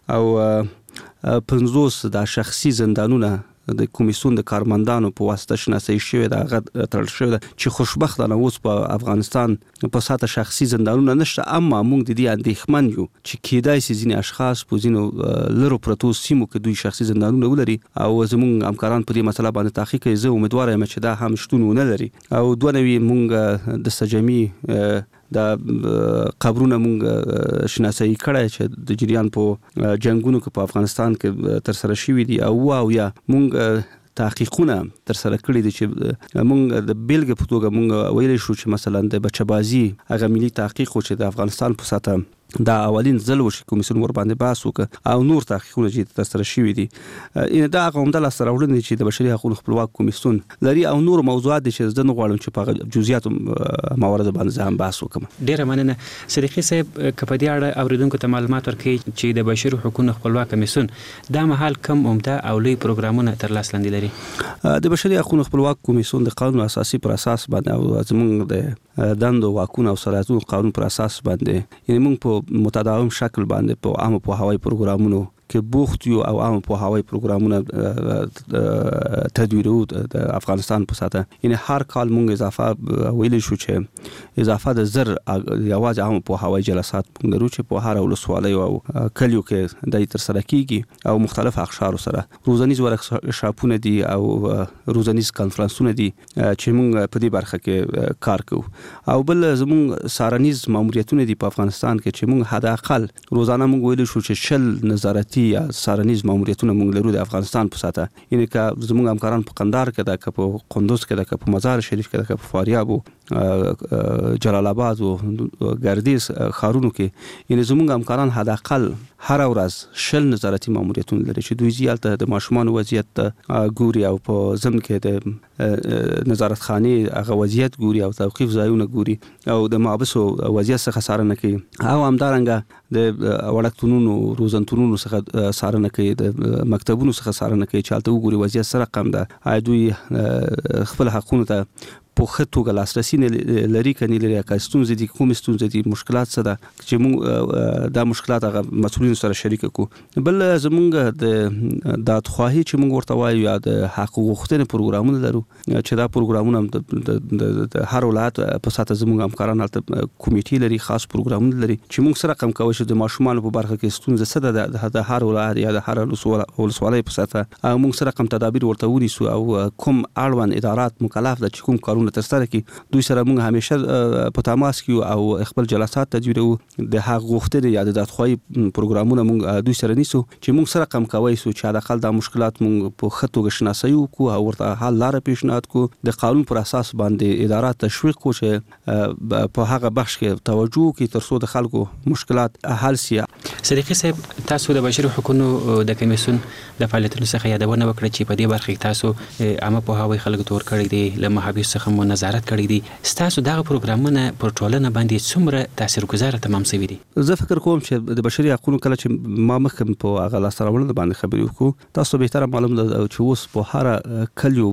او 50 د شخصي زندانونه د کمیسیون د کارمندانو په واسطه شناسایی شوی دا غد تړل شوی چې خوشبختانه اوس په افغانستان په ساته شخصي زندانونه نشته. اما موږ د دې اندېښمن یو چې کېدای شي ځینې اشخاص په ځینو لرو پرتو سیمو کې دوی شخصي زندانونه ولري او زموږ همکاران په دې مسله باندې تحقیق کوي. زه امیدوار یم چې دا هم شتون ونه لري. او دوه نوي موږ د سجمي دا قبرونه موږ شناسایی کړای چې د جریان په جنگونو کې په افغانستان کې تر سره شوي دي او یا موږ تحقیقونه تر سره کړی دي چې موږ د بیلګې په توګه موږ ویلی شو چې مثلا د بچبازي هغه ملي تحقیق چې د افغانستان په ساته دا اولین ځل و چې کمیسیون ور باندې بحث وکړ او نور تحقیقونه چې تر سره شوي دي. دا هغه لاسته راوړنې چې د بشري حقوقو خپلواک کمیسیون لري او نور موضوعات دي چې زه نه غواړم چې په جزئیاتو موارد باندې هم بحث وکړم. ډیره مننه صدیقي صاحب. که په دې اړه اوریدونکو ته معلومات ورکړي چې د بشري حقوقو خپلواک کمیسیون دا مهال کم عمده او لوی پروګرامونه تر لاس لاندې لري؟ د بشري حقوقو خپلواک کمیسیون د قانون اساسي پر اساس باندې او زموږ د دندو واکونو او صلاحیتونو قانون پر اساس باندې یعنی موږ په په متداوم شکل باندې په عام په هوایي پروګرامونو کې بوخت یو او عام په هوایي پروګرامونه تدویرو د افغانستان په ساته یعنی هر کال مونږ اضافه ویل شو چې اضافه د زر یواز عام په هوایي جلسات مونږ درو چې په هر ولسوالۍ او کلیو کې د تر سره کیږي او مختلف اقشار سره روزانیز ورکشاپونه دي او روزانیز کانفرنسونه دي چې مونږ په دې برخه کې کار کوو او بل زموږ سارنیز ماموریتونه دي په افغانستان کې چې مونږ حد اقل روزانه مونږ ویل شو چې شل نظارتي یا سارنیز ماموریتونه مونږ لرو د افغانستان په ساته یعنی که زموږ همکاران په قندهار کې ده که په قندوز کې ده که په مزار شریف کې ده که په فاریاب او جلال آباد او ګردیز ښارونو کې یعنی زموږ همکاران حد اقل هر ورځ شل نظارتي ماموریتونه لري چې دوی زیاته د ماشومان وضعیت ګوري او په ضمن کې د نظارت خانه هغه وضعیت ګوري او توقيف ځایونه ګوري او د محبسو وضعیت څخه څارنه کوي او همدارنګه د وړکتونونو روزنتونونو څخه څارنه کوي د مکتبونو څخه څارنه کوي چې هلته وګوري وضعیت سره کم ده دوی خپل حقوقونه ته په خطوګه لاسرسي لري کني لري که ستونزې دي کوم ستونزې دي مشکلات څه ده چې موږ دا مشکلات هغه مسؤلین سره شریک کو بل زمونږ د دادخواهی چې موږ ورته وایو یا د حق غوښتنې پروګرامونه لرو چې دا پروګرامونه د هر ولایت په ساته زموږ همکاران هلته کمیټې لري خاص پروګرامونه لري چې موږ سره کم کوي چې د ماشومان په برخه کې ستونزې څه ده د هر ولایت یا د هر ولسوالۍ په ساته موږ سره کم تدابیر ورته ونیسو او کوم اړوند ادارات مکلف ده چې کوم کارونه ترسره کی دوی سره موږ همیشه په تماس کې او خپل جلسات تدویرو د حق غوښتنې یا د دادخواهی پروګرامونه موږ دوی سره نیسو چې موږ سره کم کوي سو چې د خپل د مشکلات موږ په خطوګه شناسي کو او ورته حل لار پیشنهاد کو د قانون پر اساس باندې ادارات تشویق کو چې په هغه بخش کې توجه کوي تر څو د خلکو مشکلات حل شي. صدیقي صاحب تاسو د بشري حقوقو د کمیسیون د فعالیتونو څخه یادونه وکړه چې په دې برخه کې تاسو عامه په هوایي خلکو تور کړی دی له محابس څخه نظارت کړی دي تاسو دغه پروګرامونه پر ټولنه باندې څومره تاثیرګذار تمام شوی دي؟ زه فکر کوم چې د بشري حقوقو کله چې ما مخکې په هغه لاسته باندې خبرې وکړو تاسو به تر معلوم ده چې اوس په هر کلیو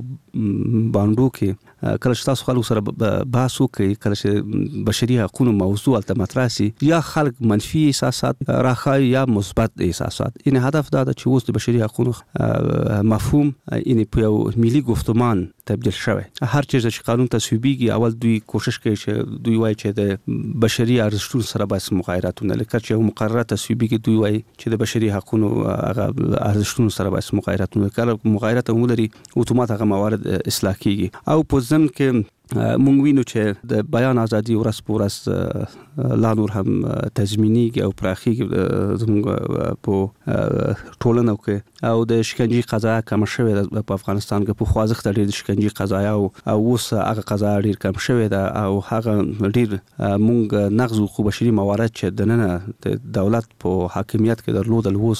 باندې کې کله چې تاسو خلکو سره بحث وکړي کله چې بشري حقوقو موضوع الته مطرح شي یا خلک منفي احساسات راخای یا مثبت احساسات ان هدف دا چې اوس د بشري حقوقو مفهوم ان په یو ملي گفتمان تبدیل شوی هر چیز چې قانون تصویبيږي اول دوی کوشش کوي چې دوی وایي چې د بشري ارزښتونو سره بس مغایراتونه لکه چې مقرره تصویبيږي دوی وایي چې د بشري حقوقو هغه ارزښتونو سره بس مغایراتونه کله مغایرات ولري اتومات هغه موارد اصلاح کیږي او په ځم کې مونږ وینو چې د بیان ازادي ورځ په ورځ لا نور هم تضمینیږي او پراخیږي زموږ په ټولنه کې او د شکنجې قضایا کم شوه په افغانستان کې په خوازخت ډېر شکنجې قضایا او اوس هغه قضایا ډېر کم شوه ده او هغه ډېر مونږ نقض حقوق بشري موارد چې د نن د دولت په حاکمیت کې درلودل اوس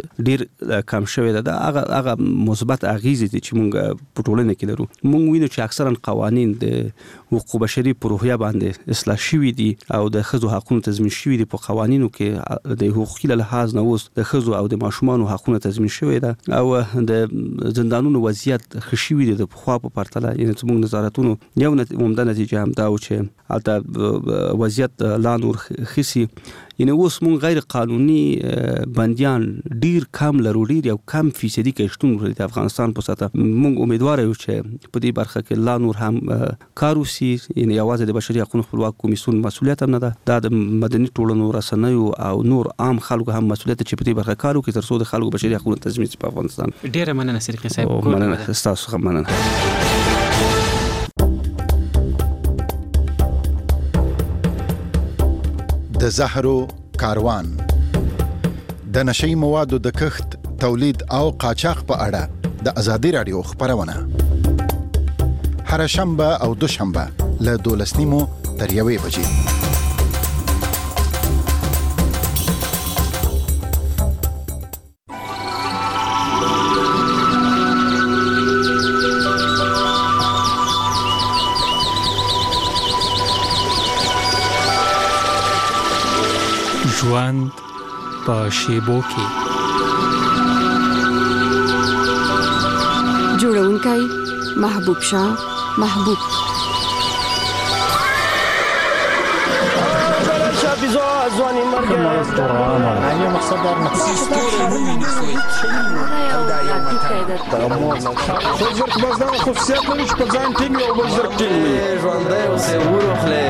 ډېر کم شوه ده هغه مثبت اغیزې دي چې مونږ په ټولنه کې لرو مونږ وینو چې اکثرا قوانین د حقوق بشري په روحیه باندې اصلاح شوي دي او د ښځو حقوقو تضمین شوي دي په قوانینو کې د حقوقي لحاظ نه اوس د ښځو او د ماشومانو حقوقو تضمین شوي ده او د زندانونو وضعیت خشوي دي د خوا په پرتله یعنی زموږ نظارتونو یو عمده نتیجه هم دا و چې البته وضعیت لا نور خسي یعنی اوس مونږ غیر قانوني بنديان ډیر کم لرو ډیر یو کم فیصدي کې شتون لري د افغانستان په ساته مونږ امیدوار یو چې په دې برخه کې لا نور هم کاروسي یعنی یوازې د بشري حقوقو خپلواک کمیسیون مسؤلیت هم نه ده د مدني ټولنو رسنیو او نور عام خلکو هم مسؤلیت چې په دې برخه کارو کې تر څو د خلکو بشري حقوقو تضمین په افغانستان. ډیره مننه صدیقي صاحب. مننه تاسو مننه. د زهرو کاروان د نشي موادو د کښت تولید او قاچاق په اړه د ازادي رادیو خبرونه هر شنبه او دوشنبه له 12:00 تر 1 بجې. ژوند په شیبو کې جوړونکی محبوب شاه محبوب ځواني مرګ یو مقصد در زرک باز دا خصوصیت لري چې په ځان ټینګ او بل زرک ټینګ وي ژوندی اوسې وروخلې.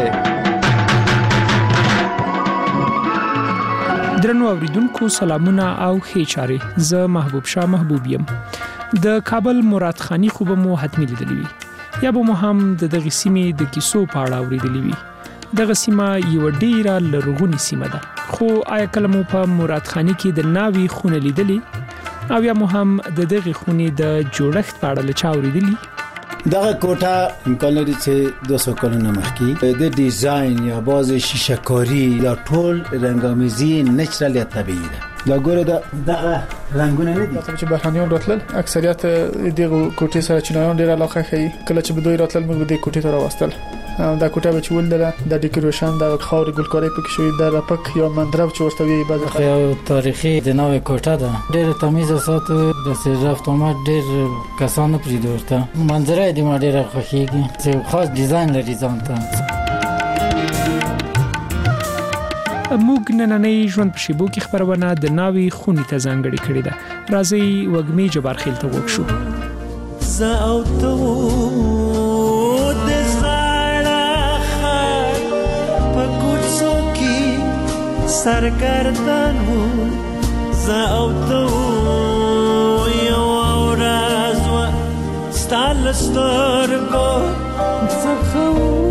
درنو اوریدونکو سلامونه او ښې چارې. زه محبوب شاه محبوب یم. د کابل مراد خانی خو به مو حتمی لیدلی وي یا به مو هم د دغې سیمې د کیسو په اړه اوریدلی وي. دغه سیمه یو ډیره لرغونې سیمه ده، خو آیا کله مو په مراد خانی کې د ناوې خونه لیدلې او یا مو هم د دغې خونې د جوړښت په اړه له چا اوریدلي؟ دغه کوټه امکان لري چې 200 کلونه مخکې د ډیزاین یا باز شیشه کاری یا ټول رنگامیزی نچرال یا طبیعي ده. دا ګوره دغه رنگونه نه دي. مطلب چې بهرانيان راتلل اکثریت دغه کوټې سره چینایان ډیر علاقه کوي. کله چې به دوی راتلل موږ د کوټې ته راوستل. دا کوټه به چول ده د ډیکوریشن د خاورې ګلکاري پکې شوی د رپک یا مندرب چې ورته وی بعض یو تاریخي د نوې کوټه ده، ډېر تمیز ساتو د رفت آمد ډېر کسانو پرې ورته منظره دې ما ډېر خوښیږي چې خاص ډیزاین لري ځان ته. موږ نننۍ ژوند په شیبو کې خبرونه د ناوې خونې ته ځانګړې کړې ده. راځي وږمې جبار خیل ته وګ شو. زه او ته د زړه خار په کوڅو کې سرګردان وو. زه او ته یو ورځ ستا له سترګو څخه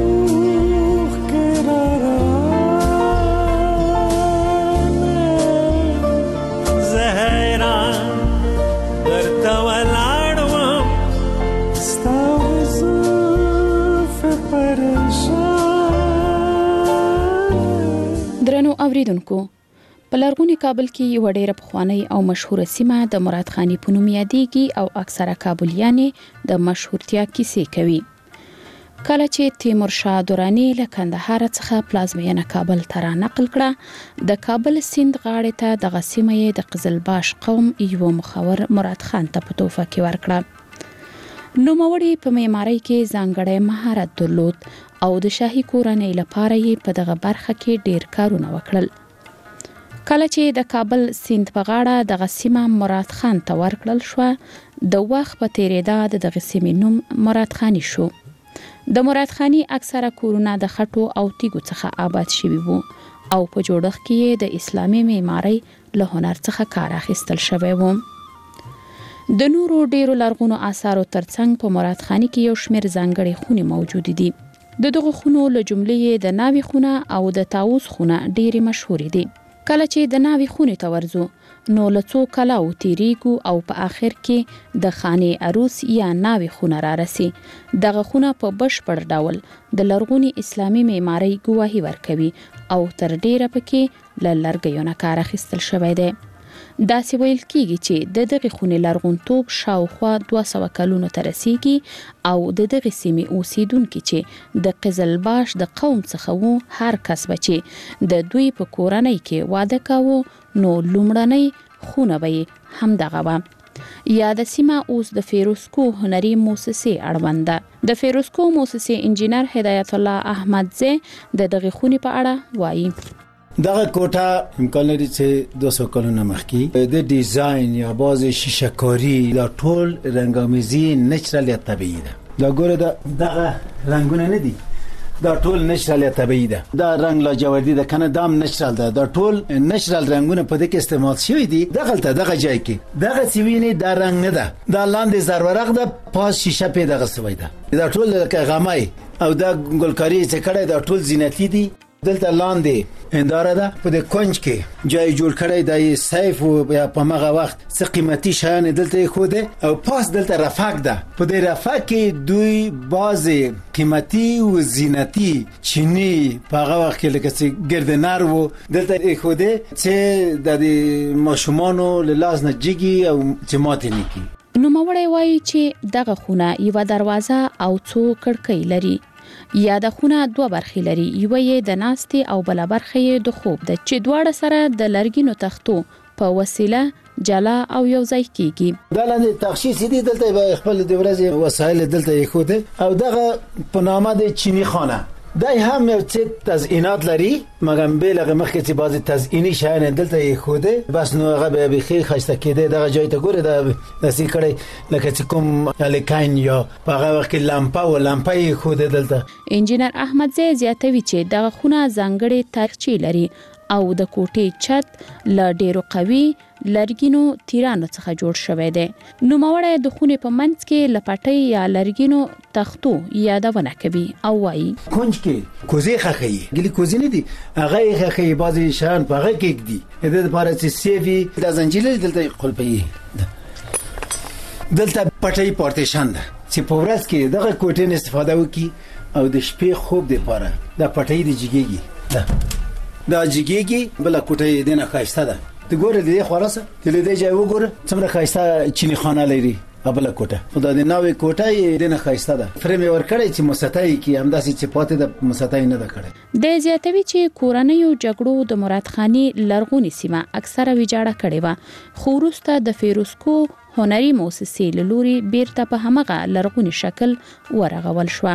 درنو اوریدونکو، په لرغوني کابل کې یو ډېر پخوانی او مشهور سیمه د مراد خانی په نوم یادېږي او اکثره کابلیان د مشهورتیا کیسې کوي. کله چې تیمور شاه دورانی له کندهار څخه پلازمینه کابل ته را نقل کړه، د کابل سیند غاړې ته د سیمه د قزلباش قوم یو مخور مراد خان ته په توفه کې ورکړه. نوموړي په معمارۍ کې ځانګړی مهارت درلود او د شاهي کورنۍ لپاره یې په دغه برخه کې ډېر کارونه وکړل. کله چې د کابل سیند په غاړه د سیمه مراد خان ته ورکړل شو، د وخت په تیریدا د دغه سیمې نوم مراد خانی شو. د مراد خانی اکثره کورونه د خټو او تیګو څخه آباد شوي وو او په جوړښت کې د اسلامي معمارۍ له هنر څخه کار اخیستل شوی و. د نورو ډیرو لرغونو آثارو ترڅنګ په مراد خانی کې یو شمېر ځانګړې خونې موجود دي. د دغه خونو له جملې د ناوې خونه او د طاووس خونه ډېرې مشهورې دي. کله چې د ناوې خونې ته ورځو نو له څو کلاو تیریږو او په آخر کې د خانې عروس یا ناوې خونه را رسي. دغه خونه په بشپړ ډول د لرغوني اسلامي معمارۍ ګواهي ورکوي او تر ډیره پکې له لرګیو نه کار اخیستل شوی دی. داسې ویل کیږي چې د دغه خونې لرغونتوب شاوخوا 200 کلونو ته رسیږي او د دغه سیمې اوسیدونکو چې د قزلباش د قوم څخه وو، هر کس چې د دوی په کورنۍ کې واده کاوه نو لومړنۍ خونه به هم دغه و. یا د سیمه اوس د فیروسکو هنري موسسې اړوند ده. د فیروسکو موسسې انجینر هدایت الله احمدزی د دغه خونې په اړه وایي. دغه کوټه امکان لري چې 200 کلونه مخکې د ډیزاین یا باز شیشه کاری یا ټول رنگامیزی نچرال یا طبیعي ده. دا ګوره دغه رنگونه نه دي، دا ټول نچرال یا طبیعي ده. دا رنگ لاجوردی ده کنه، دام نچرال ده. دا ټول نچرال رنگونه په دې کې استعمال شوی دي. دغه ځای کې دغه سیمینه دا رنگ نه ده، دا لاندې زرورق ده، پاس شیشه په دغه سوی ده. دا ټول غمای او دا ګلکاری چې کړه دا ټول زینتی دي. دلته لاندې انداره ده، په دې کونج کې جای جوړ کړی دی سیف او په هغه وخت څه قیمتي شیان دلته خوده او پاس دلته رفاق ده. په دې رفاق کې دوی بعضی قیمتي او زینتی چینی په هغه وخت کې لکه ګردنر وو دلته خوده چې د ماشومانو له لاس نه جګي او جماعت نه کی. نوموړی وایي چې دغه خونه یو دروازه او څو کړکۍ لري. یا د خونه دوه برخې لري، یو یې د ناستې او بل برخه یې د خوب ده چې دواړه سره د لرګینو تختو په وسیله جلا او یو ځای کیږي. دا لاندې تخصیص دي، دلته خپل د ورځې وسایل دلته یې خوده او دغه په نامه د چینی خانه دای هم یو څه تزئینات لري مګم به لغه مخکې چې بعضی تزئینی شایان دلته خوده بس نو هغه به بخي خسته کېده دغه ځای ته ګوره د داسې کړي لکه چې کوم الکاین یا په هغه وخت لامپا خوده دلته. انجینر احمد زیاتوي چې دغه خونه ځانګړي تاریخچې لري او د کوټې چت ل ډیرو قوي لرګینو تیرانو څخه جوړ شوی دی. نوموړی د خونې په منځ کې لپټۍ یا لرګینو تختو یادونه کوي او وایي کونج کې کوزي خخي ګلی کوزي نه دي هغه خخي بازي شان په هغه کې دي د لپاره چې سیفي د زنجیل دلته خپلپي دلته پټي پارتیشن ده چې په ورځ کې دغه کوټې نه استفاده وکي او د شپې خوب دی لپاره د پټي دی جګيږي دا جګيږي بل کوټې دینه خاصه ده ته ګوره دې خلاصه دې دې ځای وګوره څومره خاصه چینی خانه لري ابله کوټه خدای دې ناوې کوټه دې نه خاصه ده فریم ورکړی چې مساتای کې همداسې چې پاتې د مساتای نه ده کړی. د زیاتوي چې کورنیو جګړو د مراد خانی لرغونی سیمه اکثره ویجاړه کړې و خو وروسته د فیروزکو هنري موسسې لوري بیرته په همغه لرغونی شکل ورغول شو.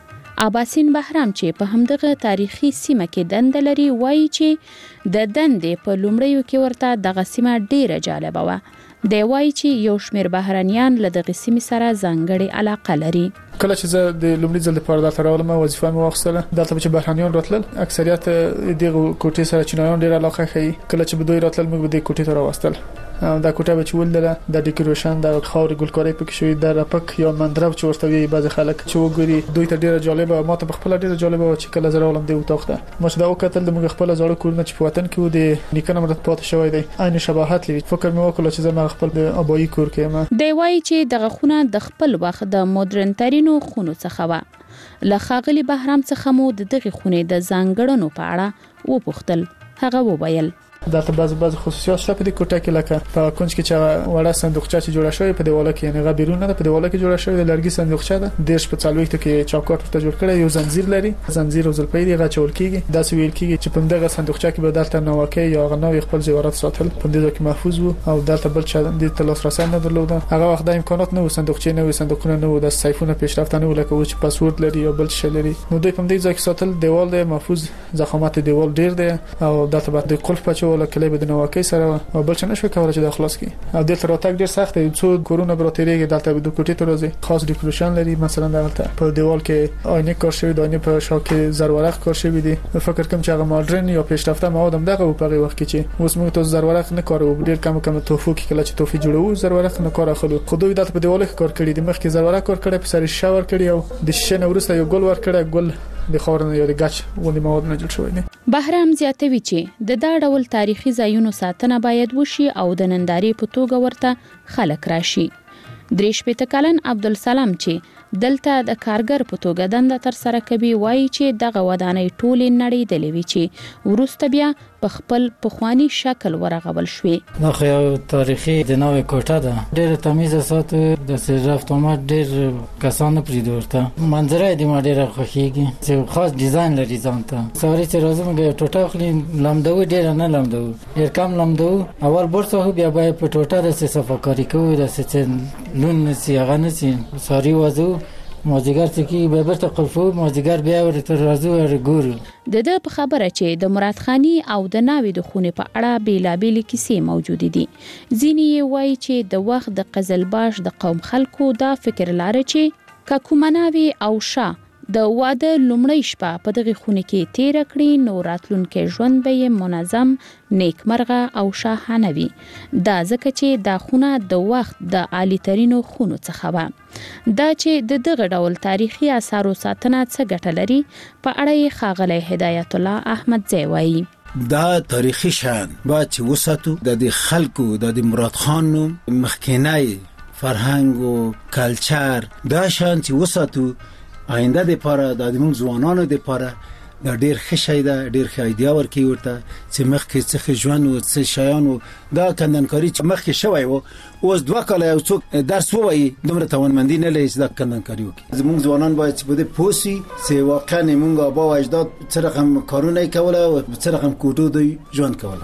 عباسین بهرام چې په همدغه تاریخي سیمه کې دند لري وایي چې د دندې په لومړیو کې ورته دغه سیمه ډیره جالبه و. دی وایي چې یو شمېر بهرانیان له دغه سیمې سره ځانګړې علاقه لري. کله چې زه د لومړي ځل لپاره دلته راغلم وظیفه مې واخیستله دلته چې بهرانیان راتلل اکثریت دغه کوټې سره چینایان ډیر علاقه کوي. کله چې به دوی راتلل موږ به د کوټې ته راوستل دا کوټه به چول دله د ډیکوریشن د خاور ګلکاري پکې شوی د رپک یا مندرب چې ورته وی بعض خلک چې وګوري دوی ته ډیره جالبه ما ته خپل ډیره جالبه چې کله زه راولم دی وتاخته ما چې دا وکتل د موږ خپل زړه کورونه چې په وطن کې و د نیکنه مرته پات شوی دی عین شباهت لري. فکر مې وکړ چې زه ما خپل د ابایی کور کې ما دی وایي چې دغه خونه د خپل وخت د مدرن ترینو خونو څخه و. لخاغلی بهرام څخه مو دغه خونه د ځانګړنو په اړه وپوښتل. هغه وویل دلته بعض خصوصیات شته په دې کوټه کې لکه په کونج کې چې وړه صندوقچه چې جوړه شوی په دیواله کې نه غبیرونه ده په دیواله کې جوړه شوی د لرګي صندوقچه ده دیش په څلويخت کې چوکاټ ورته جوړ کړی یو زنجیر لري زنجیر او زلپۍ دی غچول کیږي دا سویل کیږي چې په دغه صندوقچه کې به دلته نوکه یا غنوي خپل زیورات ساتل په دې ځکه محفوظ وو او دلته بل څه د تلاس رسن نه درلوده. هغه وخت د امکانات نه و صندوقچه نه و صندوقونه نه و د سیفونه پیشرفته نه و لکه چې پاسورد لري یا بل څه لري نو دوی په دې ځکه ساتل دیوال دی محفوظ ضخامت دیوال ډیر دی او دلته بعد د قلف پچول کلی به د نوکه سره او بل څه نشو کولای چې د خلاص کی او دلته راتګ ډیر سخت دی څو کورونه براتریږي دلته به د کوټې ته راځي خاص ډیکوریشن لري مثلا دلته په دیوال کې آینه کار شوی د آینه په شا کې زرورق کار شوی دی فکر کوم چې هغه ماډرن یا پیشرفته مواد هم دغه په هغه وخت کې چې اوس موږ ته زرورق نه کارو ډیر کم توفو کې کله چې توفي جوړو زرورق نه کار اخلو خو دوی دلته په دیوال کې کار کړی دی مخکې زرورق کار کړی په سر شاور کړی او د شنه ورسته یو ګل ور کړی ګل د خاورن یا د غچ ونی مواد نه جوړ شوی دی. بهرام زیاتوي چې د دا ډول تاریخي ځایونو ساتنه باید وشي او د نندارې په توګه ورته خلک راشي. دریش پته کلن عبدالسلام چې دلته د کارګر په توګه دنده تر سره کوي وایي چې دغه ودانۍ ټولې نړۍ د لوي چې ورسته بیا په خپل پخوانی شکل ورغول شوې. دا خو یو تاریخي د نوې کوټه ده ډېر تمیز ساتو د سرافت اومات ډېر کسانو پرې ورته منظره دې ما ډېر خوښیږي چې خاص ډیزاین لري ځانته سوري چې راځم یو ټوټه خلی لمدو ډېر نه لمدو ډېر کم لمدو اول برڅه بیا به په ټوټه د صفاکاری کوي د چې لون نسی هغه نسی ساری وازو مازیګر چې به برته قلفو مازیګر بیا ورته راځو ورګورو. د په خبره چې د مراد خانی او د ناوې د خونې په اړه بیلابېل کیسې موجود دي. ځینې وایي چې د وخت د قزلباش د قوم خلکو دا فکر لاره چې ککومناوي او شاه د واده لومړی شپه په دغه خونه کې تیر کړی نو راتلونکي ژوند به منظم نیکمرغه او شاهانه وي. دا ځکه چې دا خونه د وخت د عالی ترینو خونو څخه و. دا چې د دغه ډول تاریخي آثارو ساتنه څه ګټه لري په اړه یې ښاغلی هدایت الله احمد زی وایي. دا تاریخي شان باید چې وساتو د خلکو د مراد خان مخکینی فرهنګ او کلچر دا شان چې وساتو آینده د پاره د موږ ځوانانو د پاره دا ډیر ښه شی ده ډیر ښه ایډیا ورکي ورته چې مخکې څه ژوند او څه شیان دا کندنکاری چې مخکې شوی وو اوس دوه کاله یو څوک درس وایي دومره توانمندي نه لري چې دا کندنکاری وکړي. زموږ ځوانان باید چې بده پوسی چې واقعا موږ ابا او اجداد څه رقم کارونه کوله او څه رقم کوټو دوی ژوند کوله.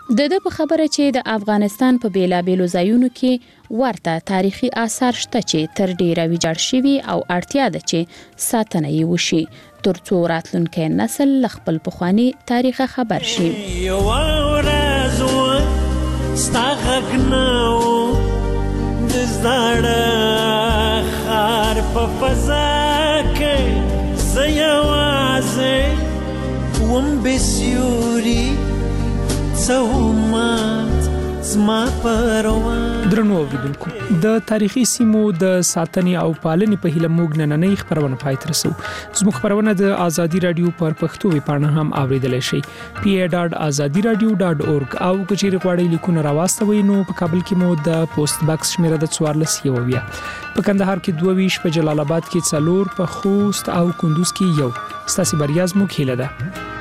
د په خبره چې د افغانستان په بیلابېلو ځایونو کې ورته تاریخي آثار شته چې تر ډیره ویجاړ شوي او اړتیا ده چې ساتنه یې وشي ترڅو راتلونکي نسل خپل پخوانی تاریخ خبر شي. زړه خار په فضا کې زیوازه وم بسیوري څومات زما پروان. درنو اوریدونکو د تاریخي سیمو د ساتنې او پالنې په هیله موږ نننۍ خبرونه پای ته رسو. زموږ خبرونه د ازادي رادیو پر پښتو ویبپاڼه هم اوریدلای شئ pa.azadiradio.org او کچېری غواړئ لیکونه راواستوي نو په کابل کې مو د پوسټ باکس شمیره د 14 یوویا په کندهار کې 22 په جلال آباد کې 4 په خوست او کندوز کې 1 ستاسو بریا زموږ هیله ده.